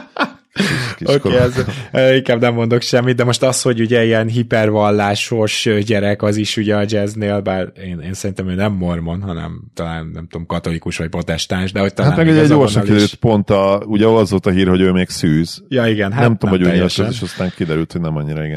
Oké, okay, ez, inkább nem mondok semmit, de most az, hogy ugye ilyen hipervallásos gyerek, az is ugye a jazznél, bár én, én szerintem ő nem mormon, hanem talán nem tudom, katolikus vagy protestáns, de hogy talán... Hát meg egy gyorsan kiderült pont a, ugye az volt a hír, hogy ő még szűz. Ja igen, hát nem, nem tudom, hogy ő teljesen. nyilatkozott, és aztán kiderült, hogy nem annyira, igen.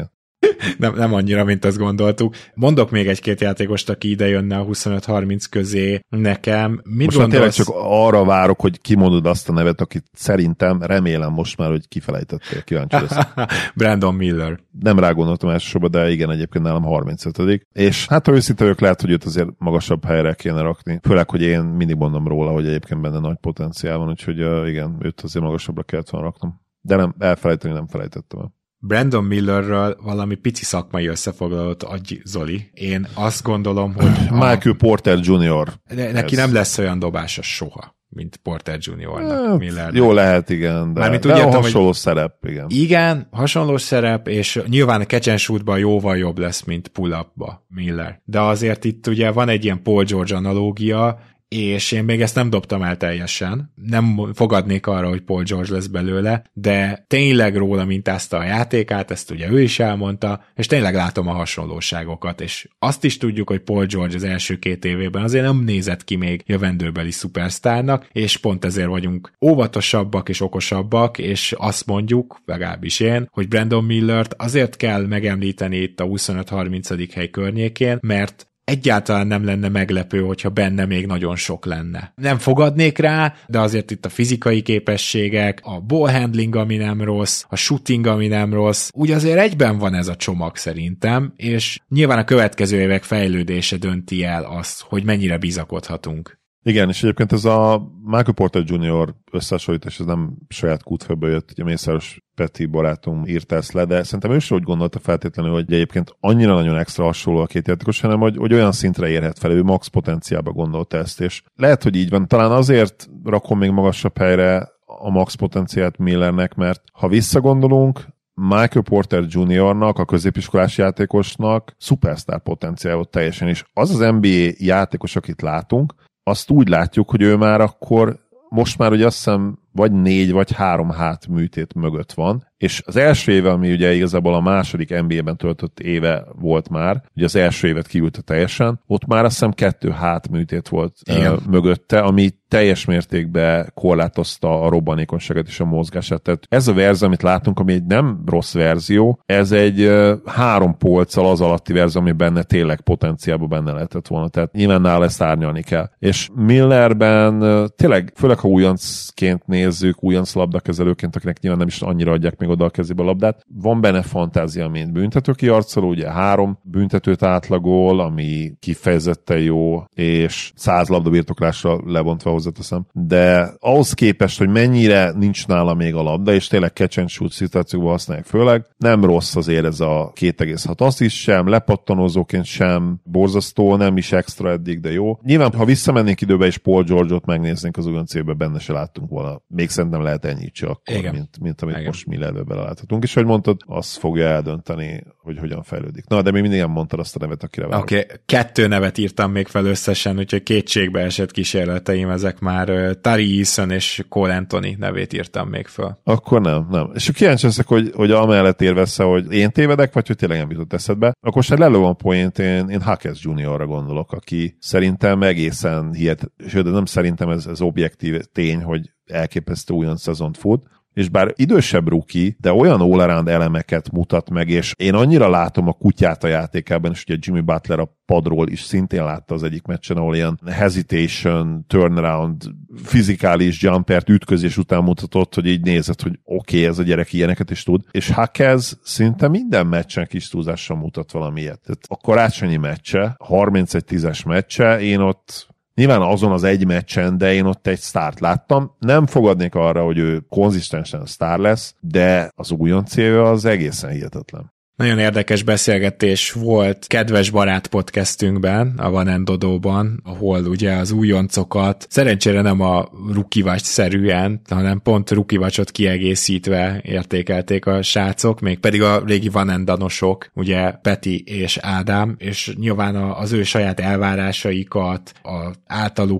nem, nem annyira, mint azt gondoltuk. Mondok még egy-két játékost, aki ide jönne a huszonöt harminc közé nekem. Mit most gondolsz? csak arra várok, hogy kimondod azt a nevet, akit szerintem, remélem most már, hogy kifelejtettél, kíváncsi lesz. Brandon Miller. Nem rá gondoltam elsősorban, de igen, egyébként nálam harmincötödik. És hát ha őszinte ők lehet, hogy őt azért magasabb helyre kéne rakni. Főleg, hogy én mindig mondom róla, hogy egyébként benne nagy potenciál van, úgyhogy uh, igen, őt azért magasabbra kellett volna raknom. De nem, elfelejteni nem felejtettem el. Brandon Millerről valami pici szakmai összefoglalót adj, Zoli. Én azt gondolom, hogy... Michael a... Porter junior De neki ez... nem lesz olyan dobása soha, mint Porter juniornak. Hát, Millernek. Jó lehet, igen, de, Mármint de úgy értem, hasonló hogy... szerep, igen. Igen, hasonló szerep, és nyilván a catch and shootban jóval jobb lesz, mint pull-upba Miller. De azért itt ugye van egy ilyen Paul George analógia, és én még ezt nem dobtam el teljesen. Nem fogadnék arra, hogy Paul George lesz belőle, de tényleg róla mintázta a játékát, ezt ugye ő is elmondta, és tényleg látom a hasonlóságokat, és azt is tudjuk, hogy Paul George az első két évében azért nem nézett ki még jövendőbeli szupersztárnak, és pont ezért vagyunk óvatosabbak és okosabbak, és azt mondjuk, legalábbis én, hogy Brandon Millert azért kell megemlíteni itt a huszonöt harminc hely környékén, mert egyáltalán nem lenne meglepő, hogyha benne még nagyon sok lenne. Nem fogadnék rá, de azért itt a fizikai képességek, a ball handling, ami nem rossz, a shooting, ami nem rossz, úgy azért egyben van ez a csomag szerintem, és nyilván a következő évek fejlődése dönti el azt, hogy mennyire bizakodhatunk. Igen, és egyébként ez a Michael Porter junior összehasonlítás, ez nem saját kútfőből jött, ugye Mészáros Peti barátunk írta ezt le, de szerintem ő sem úgy gondolta feltétlenül, hogy egyébként annyira nagyon extra hasonló a két játékos, hanem hogy, hogy olyan szintre érhet fel, ő max potenciálba gondolta ezt, és lehet, hogy így van. Talán azért rakom még magasabb helyre a max potenciált Millernek, mert ha visszagondolunk, Michael Porter juniornak, a középiskolás játékosnak szupersztár potenciál volt teljesen, és az az en bé á játékos, akit látunk, azt úgy látjuk, hogy ő már akkor, most már ugye azt hiszem, vagy négy, vagy három hátműtét mögött van, és az első éve, ami ugye igazából a második en bé á-ben töltött éve volt már, ugye az első évet kiülte teljesen, ott már azt hiszem kettő hátműtét volt uh, mögötte, ami teljes mértékben korlátozta a robbanékonyságot és a mozgását. Tehát ez a verzió, amit látunk, ami egy nem rossz verzió, ez egy uh, három polccal az alatti verzió, ami benne tényleg potenciálban benne lehetett volna. Tehát nyilván nála ezt árnyalni kell. És Millerben uh, tényleg, főleg ha újoncként nézzük, újonc labdakezelőként, akinek nyilván nem is annyira adják még oda a kezébe a labdát. Van benne fantázia, mint büntető kiarcoló, ugye három büntetőt átlagol, ami kifejezetten jó, és száz labdabirtoklásra lebontva hozzáteszem. De ahhoz képest, hogy mennyire nincs nála még a labda, és tényleg catch and shoot szituációkban használják főleg, nem rossz azért ez a két egész hat assziszt sem, lepattanózóként sem, borzasztó, nem is extra eddig, de jó. Nyilván, ha visszamennénk időbe és Paul George-ot megnéznénk az újonc évben, benne se láttunk volna. Még szerintem lehet ennyit csak akkor, mint, mint amit igen. Most Millerbe beleláthatunk. És hogy mondtad, az fogja eldönteni, hogy hogyan fejlődik. Na, de még mindig nem mondtad azt a nevet, akire várok. Oké, okay. Kettő nevet írtam még fel összesen, úgyhogy kétségbe esett kísérleteim, ezek már uh, Tari Eason és Cole Anthony nevét írtam még fel. Akkor nem, nem. És kíváncsi leszek, hogy, hogy amellett érvesz, hogy én tévedek, vagy hogy tényleg nem jutott eszedbe. Akkor se lelővan point, én, én Hackers juniorra gondolok, aki szerintem egészen hihet, sőt, de nem szerintem ez, ez objektív tény, hogy elképesztő újon szezont fut, és bár idősebb rookie, de olyan all-around elemeket mutat meg, és én annyira látom a kutyát a játékában, és ugye Jimmy Butler a padról is szintén látta az egyik meccsen, ahol ilyen hesitation, turnaround, fizikális jumpert ütközés után mutatott, hogy így nézett, hogy oké, okay, ez a gyerek ilyeneket is tud, és Hackers szinte minden meccsen kis túlzással mutat valamilyet. Tehát a karácsonyi meccse, harmincegy tízes meccse, én ott nyilván azon az egy meccsen, de én ott egy sztárt láttam. Nem fogadnék arra, hogy ő konzisztensen sztár lesz, de az újonc éve az egészen hihetetlen. Nagyon érdekes beszélgetés volt kedves barát podcastünkben, a Van and Dodóban, ahol ugye az újoncokat szerencsére nem a rukivacs-szerűen, hanem pont rukivacsot kiegészítve értékelték a srácok, még pedig a régi Van and Danosok, ugye Peti és Ádám, és nyilván az ő saját elvárásaikat, az általuk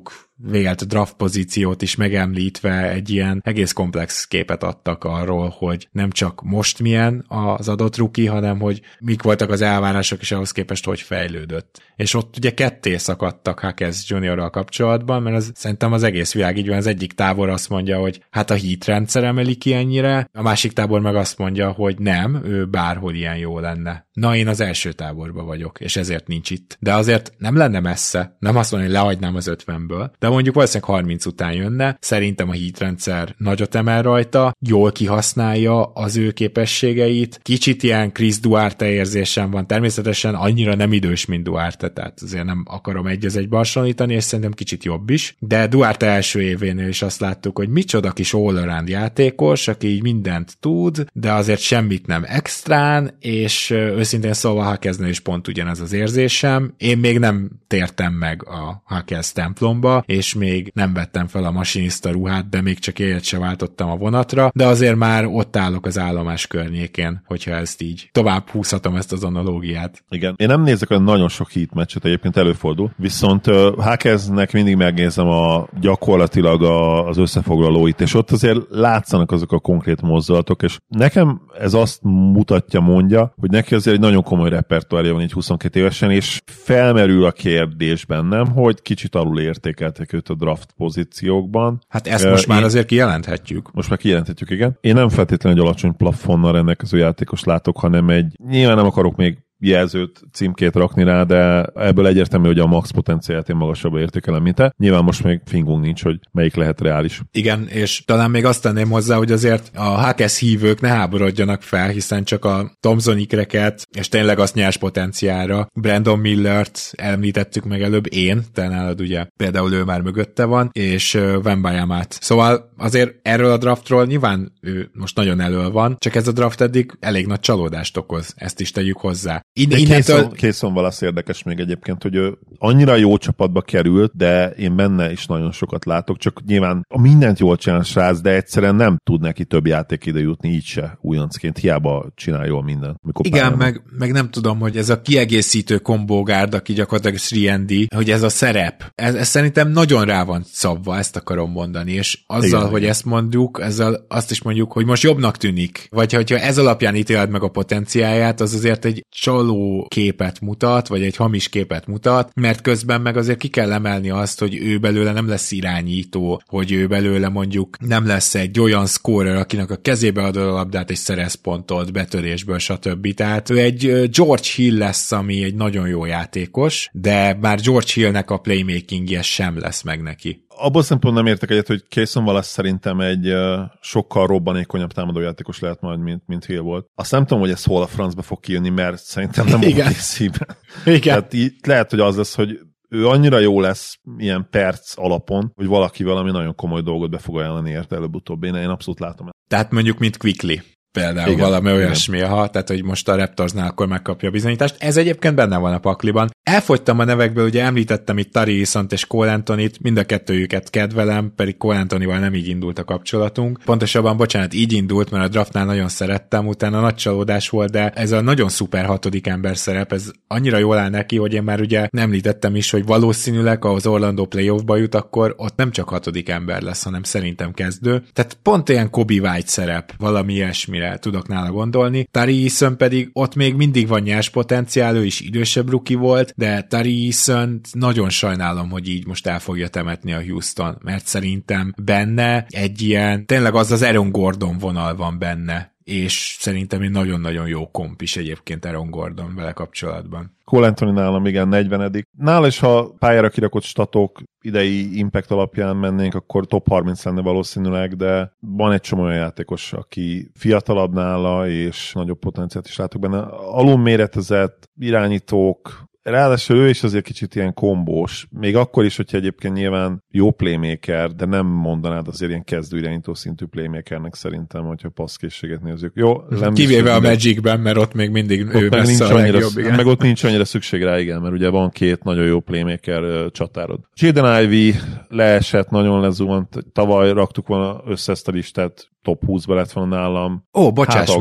végelt a draft pozíciót is megemlítve egy ilyen egész komplex képet adtak arról, hogy nem csak most milyen az adott rookie, hanem hogy mik voltak az elvárások, és ahhoz képest hogy fejlődött. És ott ugye ketté szakadtak Hackett juniorral kapcsolatban, mert az, szerintem az egész világ így van, az egyik tábor azt mondja, hogy hát a Heat rendszer emeli ki ennyire, a másik tábor meg azt mondja, hogy nem, ő bárhol ilyen jó lenne. Na, én az első táborban vagyok, és ezért nincs itt. De azért nem lenne messze, nem azt mondom, hogy lehagynám az ötvenből, de mondjuk valószínűleg harminc után jönne, szerintem a Heat rendszer nagyot emel rajta, jól kihasználja az ő képességeit, kicsit ilyen Chris Duarte érzésem van, természetesen annyira nem idős, mint Duarte, tehát azért nem akarom egy az egybe hasonlítani, és szerintem kicsit jobb is, de Duarte első événél is azt láttuk, hogy micsoda kis all-around játékos, aki így mindent tud, de azért semmit nem extrán, és őszintén szóval Hackett is pont ugyanez az érzésem. Én még nem tértem meg a Hackett templomba, és még nem vettem fel a masinista ruhát, de még csak egyet se váltottam a vonatra, de azért már ott állok az állomás környékén, hogyha ezt így tovább húzhatom ezt az analógiát. Igen, én nem nézek olyan nagyon sok Heat meccset, egyébként előfordul, viszont uh, Hackettnek mindig megnézem a gyakorlatilag a, az összefoglalóit, és ott azért látszanak azok a konkrét mozdulatok, és nekem ez azt mutatja, mondja, hogy neki azért egy nagyon komoly repertoárja van így huszonkét évesen, és felmerül a kérdés bennem, hogy kicsit alul értékeltek őt a draft pozíciókban. Hát ezt most uh, már azért kijelenthetjük. Most már kijelenthetjük, igen. Én nem feltétlenül egy alacsony plafonnal rendelkező játékos látok, hanem egy, nyilván nem akarok még jelzőt, címkét rakni rá, de ebből egyértelmű, hogy a max potenciált én magasabbra értékelem, mint te. Nyilván most még fingunk nincs, hogy melyik lehet reális. Igen, és talán még azt tenném hozzá, hogy azért a Hackett hívők ne háborodjanak fel, hiszen csak a Thompson ikreket, és tényleg azt nyers potenciálra. Brandon Millert említettük meg előbb, én, te nálad ugye például ő már mögötte van, és Wembanyamát. Szóval azért erről a draftról nyilván ő most nagyon elől van, csak ez a draft eddig elég nagy csalódást okoz, ezt is tegyük hozzá. Innentől... Készon valasz érdekes még egyébként, hogy ő annyira jó csapatba került, de én benne is nagyon sokat látok, csak nyilván a mindent jól csinál srác, de egyszerűen nem tud neki több játékidő jutni, így se újoncként, hiába csinál jól mindent. Igen, meg, meg nem tudom, hogy ez a kiegészítő kombógárd, aki gyakorlatilag három dé, hogy ez a szerep, ez, ez szerintem nagyon rá van szabva, ezt akarom mondani, és azzal, igen, hogy igen. ezt mondjuk, ezzel azt is mondjuk, hogy most jobbnak tűnik, vagy hogyha ez alapján ítéled meg a potenciáját, az azért egy csaló képet mutat, vagy egy hamis képet mutat, mert közben meg azért ki kell emelni azt, hogy ő belőle nem lesz irányító, hogy ő belőle mondjuk nem lesz egy olyan scorer, akinek a kezébe adod a labdát és szerez pontot, betörésből, stb. Tehát ő egy George Hill lesz, ami egy nagyon jó játékos, de már George Hillnek a playmakingje sem lesz meg neki. Abban szempont nem értek egyet, hogy Cason Wallace szerintem egy uh, sokkal robbanékonyabb támadójátékos lehet majd, mint, mint Hill volt. Azt nem tudom, hogy ez hol a francba fog kijönni, mert szerintem nem Igen. volt szívben. Igen. Tehát így lehet, hogy az lesz, hogy ő annyira jó lesz ilyen perc alapon, hogy valaki valami nagyon komoly dolgot be fog ajánlani érte előbb-utóbb. Én, én abszolút látom. Tehát mondjuk, mint Quickly. Például igen, valami igen. olyasmi, ha, tehát hogy most a Raptorsnál akkor megkapja a bizonyítást. Ez egyébként benne van a pakliban. Elfogytam a nevekből, ugye említettem itt Tari Easont és Cole Anthonyt, mind a kettőjüket kedvelem, pedig Cole Anthonyval nem így indult a kapcsolatunk. Pontosabban, bocsánat, így indult, mert a draftnál nagyon szerettem, utána nagy csalódás volt, de ez a nagyon szuper hatodik ember szerep, ez annyira jól áll neki, hogy én már ugye említettem is, hogy valószínűleg az Orlando playoffba jut, akkor ott nem csak hatodik ember lesz, hanem szerintem kezdő. Tehát pont ilyen Kobe White szerep, valami ilyesmi tudok nála gondolni. Tari Eason pedig ott még mindig van nyers potenciál, ő is idősebb rookie volt, de Tari Easont nagyon sajnálom, hogy így most el fogja temetni a Houston, mert szerintem benne egy ilyen, tényleg az az Aaron Gordon vonal van benne, és szerintem egy nagyon-nagyon jó komp is egyébként Aaron Gordon vele kapcsolatban. Cole Anthony nálam igen negyvenedik. Nála is, ha pályára kirakott statok idei impact alapján mennénk, akkor top harminc lenne valószínűleg, de van egy csomó olyan játékos, aki fiatalabb nála, és nagyobb potenciált is látok benne. Alulméretezett irányítók, ráadásul ő is azért kicsit ilyen kombós, még akkor is, hogyha egyébként nyilván jó playmaker, de nem mondanád azért ilyen kezdő irányító szintű playmakernek szerintem, hogyha passzkészséget nézzük. Jó, nem kivéve a Magicben, mert ott még mindig ott ő lesz a annyira, legjobb. Igen. Meg ott nincs annyira szükség rá, igen, mert ugye van két nagyon jó playmaker uh, csatárod. Jaden Ivey leesett, nagyon lezuhant, tavaly raktuk volna össze ezt a listát, top húszba lett volna nálam. Ó, bocsáss hát a, meg!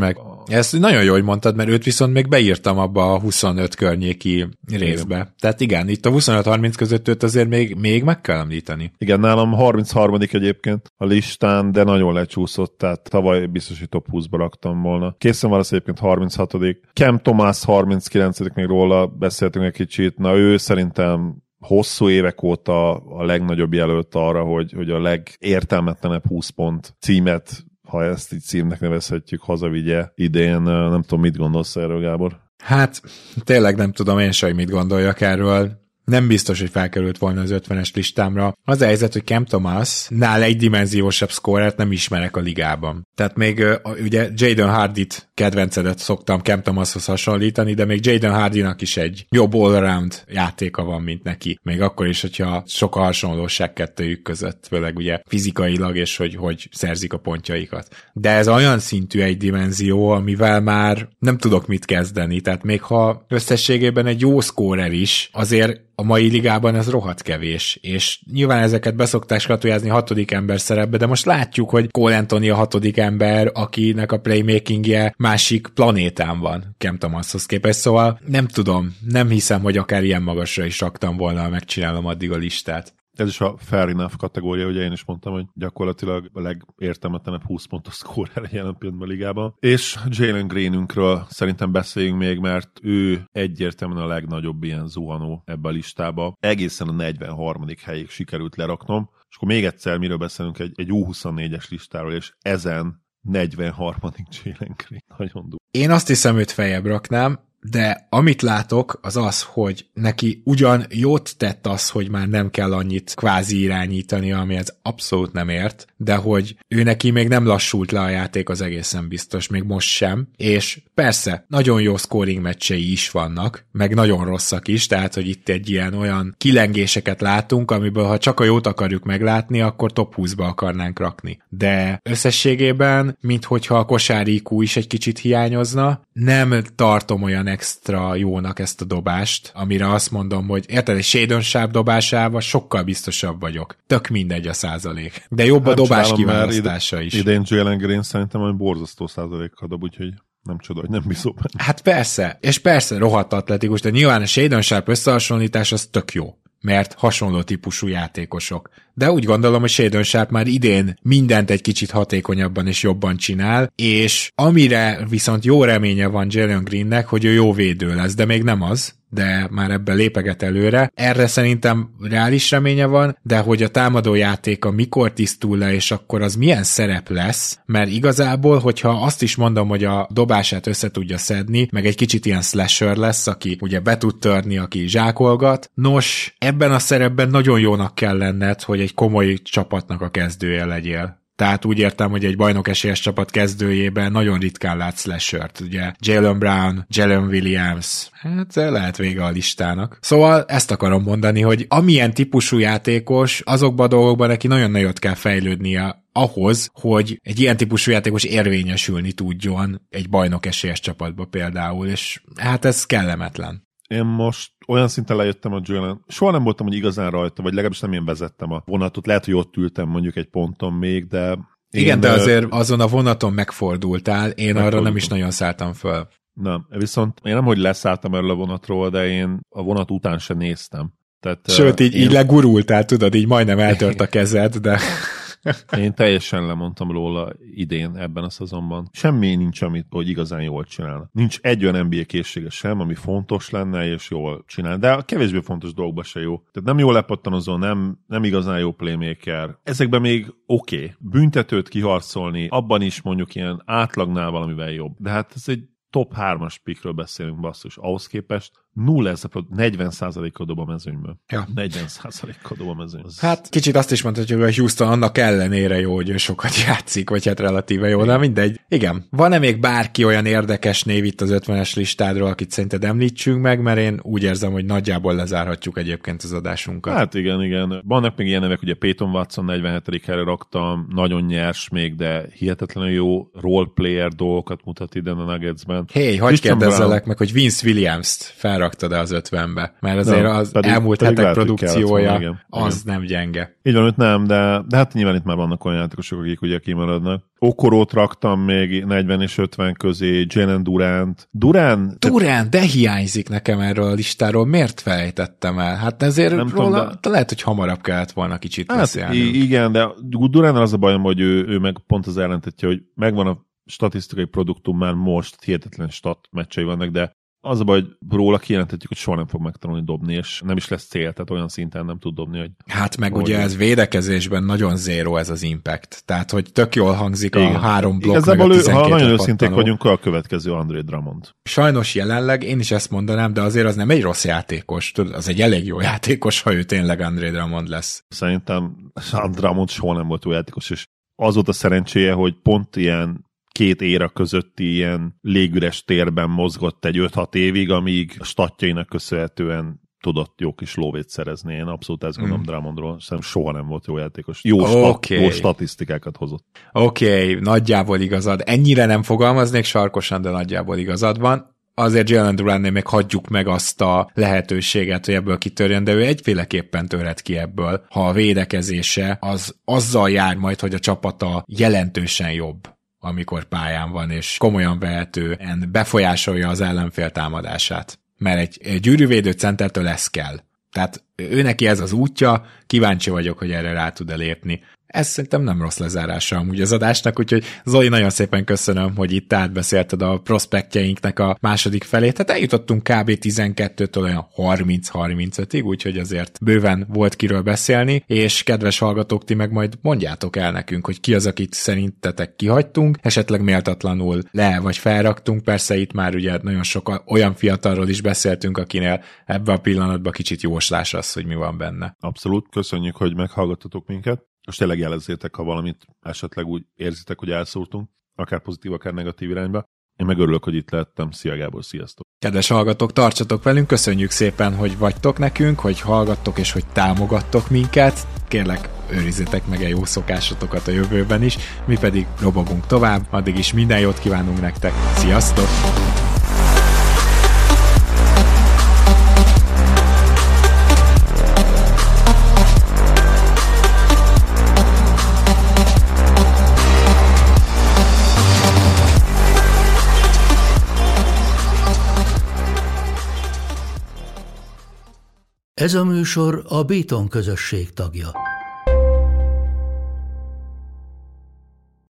Ezt nagyon jó, hogy mondtad, mert őt viszont még beírtam abba a huszonöt környéki részbe. Igen. Tehát igen, itt a huszonöt harminc között őt azért még, még meg kell említeni. Igen, nálam harmincharmadik egyébként a listán, de nagyon lecsúszott, tehát tavaly biztos, hogy top húszba raktam volna. Készen van az egyébként harminchatodik Cam Thomas harminckilencedik még róla beszéltünk egy kicsit. Na ő szerintem hosszú évek óta a legnagyobb jelölt arra, hogy, hogy a legértelmetlenebb húsz pont címet, ha ezt így címnek nevezhetjük, hazavigye idén. Nem tudom, mit gondolsz erről, Gábor? Hát tényleg nem tudom én sem, hogy mit gondoljak erről. Nem biztos, hogy felkerült volna az ötvenes listámra. Az a helyzet, hogy Cam Thomasnál egy dimenziósabb szkórert nem ismerek a ligában. Tehát még ugye Jaden Hardyt kedvencedet szoktam Cam Thomashoz hasonlítani, de még Jaden Hardynak is egy jobb all-around játéka van, mint neki. Még akkor is, hogyha sok a hasonlóság kettőjük között, főleg ugye fizikailag, és hogy, hogy szerzik a pontjaikat. De ez olyan szintű egy dimenzió, amivel már nem tudok mit kezdeni. Tehát még ha összességében egy jó szkórer is, azért a mai ligában ez rohadt kevés, és nyilván ezeket beszokták skatujázni hatodik ember szerepbe, de most látjuk, hogy Cole Anthony a hatodik ember, akinek a playmakingje másik planétán van Cam Thomashoz képest, szóval nem tudom, nem hiszem, hogy akár ilyen magasra is raktam volna, ha megcsinálom addig a listát. Ez is a fair enough kategória, ugye én is mondtam, hogy gyakorlatilag a legértelmetlenebb húsz pontos szkórer jelen pillanatban a ligában. És Jalen Greenünkről szerintem beszéljünk még, mert ő egyértelműen a legnagyobb ilyen zuhanó ebbe a listába. Egészen a negyvenharmadik helyig sikerült leraknom, és akkor még egyszer miről beszélünk, egy, egy U huszonnégyes listáról, és ezen negyvenharmadik Jalen Green. Nagyon durva. Én azt hiszem, őt feljebb raknám, de amit látok, az az, hogy neki ugyan jót tett az, hogy már nem kell annyit kvázi irányítani, ami ez abszolút nem ért, de hogy ő neki még nem lassult le a játék, az egészen biztos, még most sem, és persze, nagyon jó scoring meccsei is vannak, meg nagyon rosszak is, tehát, hogy itt egy ilyen olyan kilengéseket látunk, amiből ha csak a jót akarjuk meglátni, akkor top húszba akarnánk rakni. De összességében, minthogyha a kosári í kú is egy kicsit hiányozna, nem tartom olyan extra jónak ezt a dobást, amire azt mondom, hogy érted, egy Shaedon Sharpe dobásával sokkal biztosabb vagyok. Tök mindegy a százalék. De jobb a dobás kiválasztása is. Idén Jalen Green szerintem olyan borzasztó százalékkal dob, úgyhogy nem csoda, hogy nem bízom benne. Hát persze, és persze rohadt atletikus, de nyilván a Shaedon Sharpe összehasonlítás az tök jó, mert hasonló típusú játékosok. De úgy gondolom, hogy Shaedon Sharpe már idén mindent egy kicsit hatékonyabban és jobban csinál, és amire viszont jó reménye van Jalen Greennek, hogy ő jó védő lesz, de még nem az, de már ebben lépeget előre. Erre szerintem reális reménye van, de hogy a támadójátéka mikor tisztul le, és akkor az milyen szerep lesz, mert igazából, hogyha azt is mondom, hogy a dobását össze tudja szedni, meg egy kicsit ilyen slasher lesz, aki ugye be tud törni, aki zsákolgat. Nos, ebben a szerepben nagyon jónak kell lenned, hogy egy komoly csapatnak a kezdője legyél. Tehát úgy értem, hogy egy bajnok esélyes csapat kezdőjében nagyon ritkán látsz slashert. Ugye Jaylen Brown, Jalen Williams, hát lehet vége a listának. Szóval ezt akarom mondani, hogy amilyen típusú játékos, azokban a dolgokban neki nagyon nagyot kell fejlődnie ahhoz, hogy egy ilyen típusú játékos érvényesülni tudjon egy bajnok esélyes csapatba például, és hát ez kellemetlen. Én most olyan szinten lejöttem a Jalen, soha nem voltam, hogy igazán rajta, vagy legalábbis nem én vezettem a vonatot, lehet, hogy ott ültem mondjuk egy ponton még, de... Igen, de azért azon a vonaton megfordultál, én megfordultam. Arra nem is nagyon szálltam föl. Nem, viszont én nem, hogy leszálltam erről a vonatról, de én a vonat után se néztem. Tehát, sőt, így, én... így legurultál, tudod, így majdnem eltört a kezed, de... Én teljesen lemondtam róla idén ebben a szezonban. Semmi nincs, amit hogy igazán jól csinál. Nincs egy olyan en bé á készsége sem, ami fontos lenne és jól csinál. De a kevésbé fontos dolgokban se jó. Tehát nem jól lepattanozó, nem, nem igazán jó playmaker. Ezekben még oké. Okay. Büntetőt kiharcolni, abban is mondjuk ilyen átlagnál valamivel jobb. De hát ez egy top hármas pickről beszélünk, basszus. Ahhoz képest nulla ez a negyven százalékkal dob a mezőnyből. Ja. negyven százalékkal dob a mezőnyből. Hát kicsit azt is mondhatjuk, hogy a Houston annak ellenére jó, hogy ő sokat játszik, vagy hát relatíve jó, de mindegy. Igen. Van-e még bárki olyan érdekes név itt az ötvenes listádról, akit szerinted említsünk meg, mert én úgy érzem, hogy nagyjából lezárhatjuk egyébként az adásunkat. Hát igen, igen. Vannak még ilyen nevek, ugye Peyton Watson negyvenhetedik helyre raktam, nagyon nyers még, de hihetetlenül jó roleplayer dolgokat mutat ide a Nuggetsben. Hé, hey, hagyj kérdezzelek meg, hogy Vince Williams-t fel beleraktad az ötvenbe, mert azért nem, az pedig, elmúlt pedig hetek lehet, produkciója volna, igen. az igen. nem gyenge. Így van, hogy nem, de, de hát nyilván itt már vannak olyan játékosok, akik ugye kimaradnak. Okorót raktam még negyven és ötven közé, Jalen Durant. Durant... Durant, de hiányzik nekem erről a listáról. Miért felejtettem el? Hát ezért nem róla, tudom, de... lehet, hogy hamarabb kellett volna kicsit hát, beszélni. Igen, de Duránnal az a bajom, hogy ő, ő meg pont az ellentetje, hogy megvan a statisztikai produktum, már most hihetetlen stat meccsei vannak, de az a baj, hogy róla kijelentetjük, hogy soha nem fog megtanulni dobni, és nem is lesz cél, tehát olyan szinten nem tud dobni, hogy... Hát meg ugye ez védekezésben nagyon zéró ez az impact, tehát hogy tök jól hangzik igen. A három blokk igazából meg a tizenkét ha nagyon őszinték pattanó. vagyunk, a következő André Drummond. Sajnos jelenleg én is ezt mondanám, de azért az nem egy rossz játékos, az egy elég jó játékos, ha ő tényleg André Drummond lesz. Szerintem Drummond soha nem volt jó játékos, és az volt a szerencséje, hogy pont ilyen két éra közötti ilyen légüres térben mozgott egy öt-hat évig, amíg a statjainak köszönhetően tudott jó kis lóvét szerezni. Én abszolút ezt gondolom mm. Drummondról, szerintem soha nem volt jó játékos. Jó, okay. stat, jó statisztikákat hozott. Oké, okay, nagyjából igazad. Ennyire nem fogalmaznék sarkosan, de nagyjából igazad van. Azért Jalen Durantnél még hagyjuk meg azt a lehetőséget, hogy ebből kitörjön, de ő egyféleképpen törhet ki ebből, ha a védekezése az azzal jár majd, hogy a csapata jelentősen jobb, amikor pályán van, és komolyan vehetően befolyásolja az ellenfél támadását. Mert egy, egy gyűrűvédő centertől ez kell. Tehát ő neki ez az útja, kíváncsi vagyok, hogy erre rá tud-e lépni. Ez szerintem nem rossz lezárása amúgy az adásnak, úgyhogy Zoli, nagyon szépen köszönöm, hogy itt átbeszélted a prospektjeinknek a második felét. Tehát eljutottunk kb. tizenkettőtől olyan harminc-harmincötig, úgyhogy azért bőven volt kiről beszélni, és kedves hallgatók, ti meg majd mondjátok el nekünk, hogy ki az, akit szerintetek kihagytunk, esetleg méltatlanul le vagy felraktunk, persze itt már ugye nagyon sok olyan fiatalról is beszéltünk, akinél ebben a pillanatban kicsit jóslás az, hogy mi van benne. Abszolút, köszönjük, hogy meghallgattatok minket. Most tényleg jelezzétek, ha valamit esetleg úgy érzitek, hogy elszúrtunk, akár pozitív, akár negatív irányba. Én meg örülök, hogy itt lehettem. Szia Gábor, sziasztok! Kedves hallgatók, tartsatok velünk, köszönjük szépen, hogy vagytok nekünk, hogy hallgattok és hogy támogattok minket. Kérlek, őrizzétek meg a jó szokásotokat a jövőben is, mi pedig robogunk tovább, addig is minden jót kívánunk nektek. Sziasztok! Ez a műsor a Béton közösség tagja.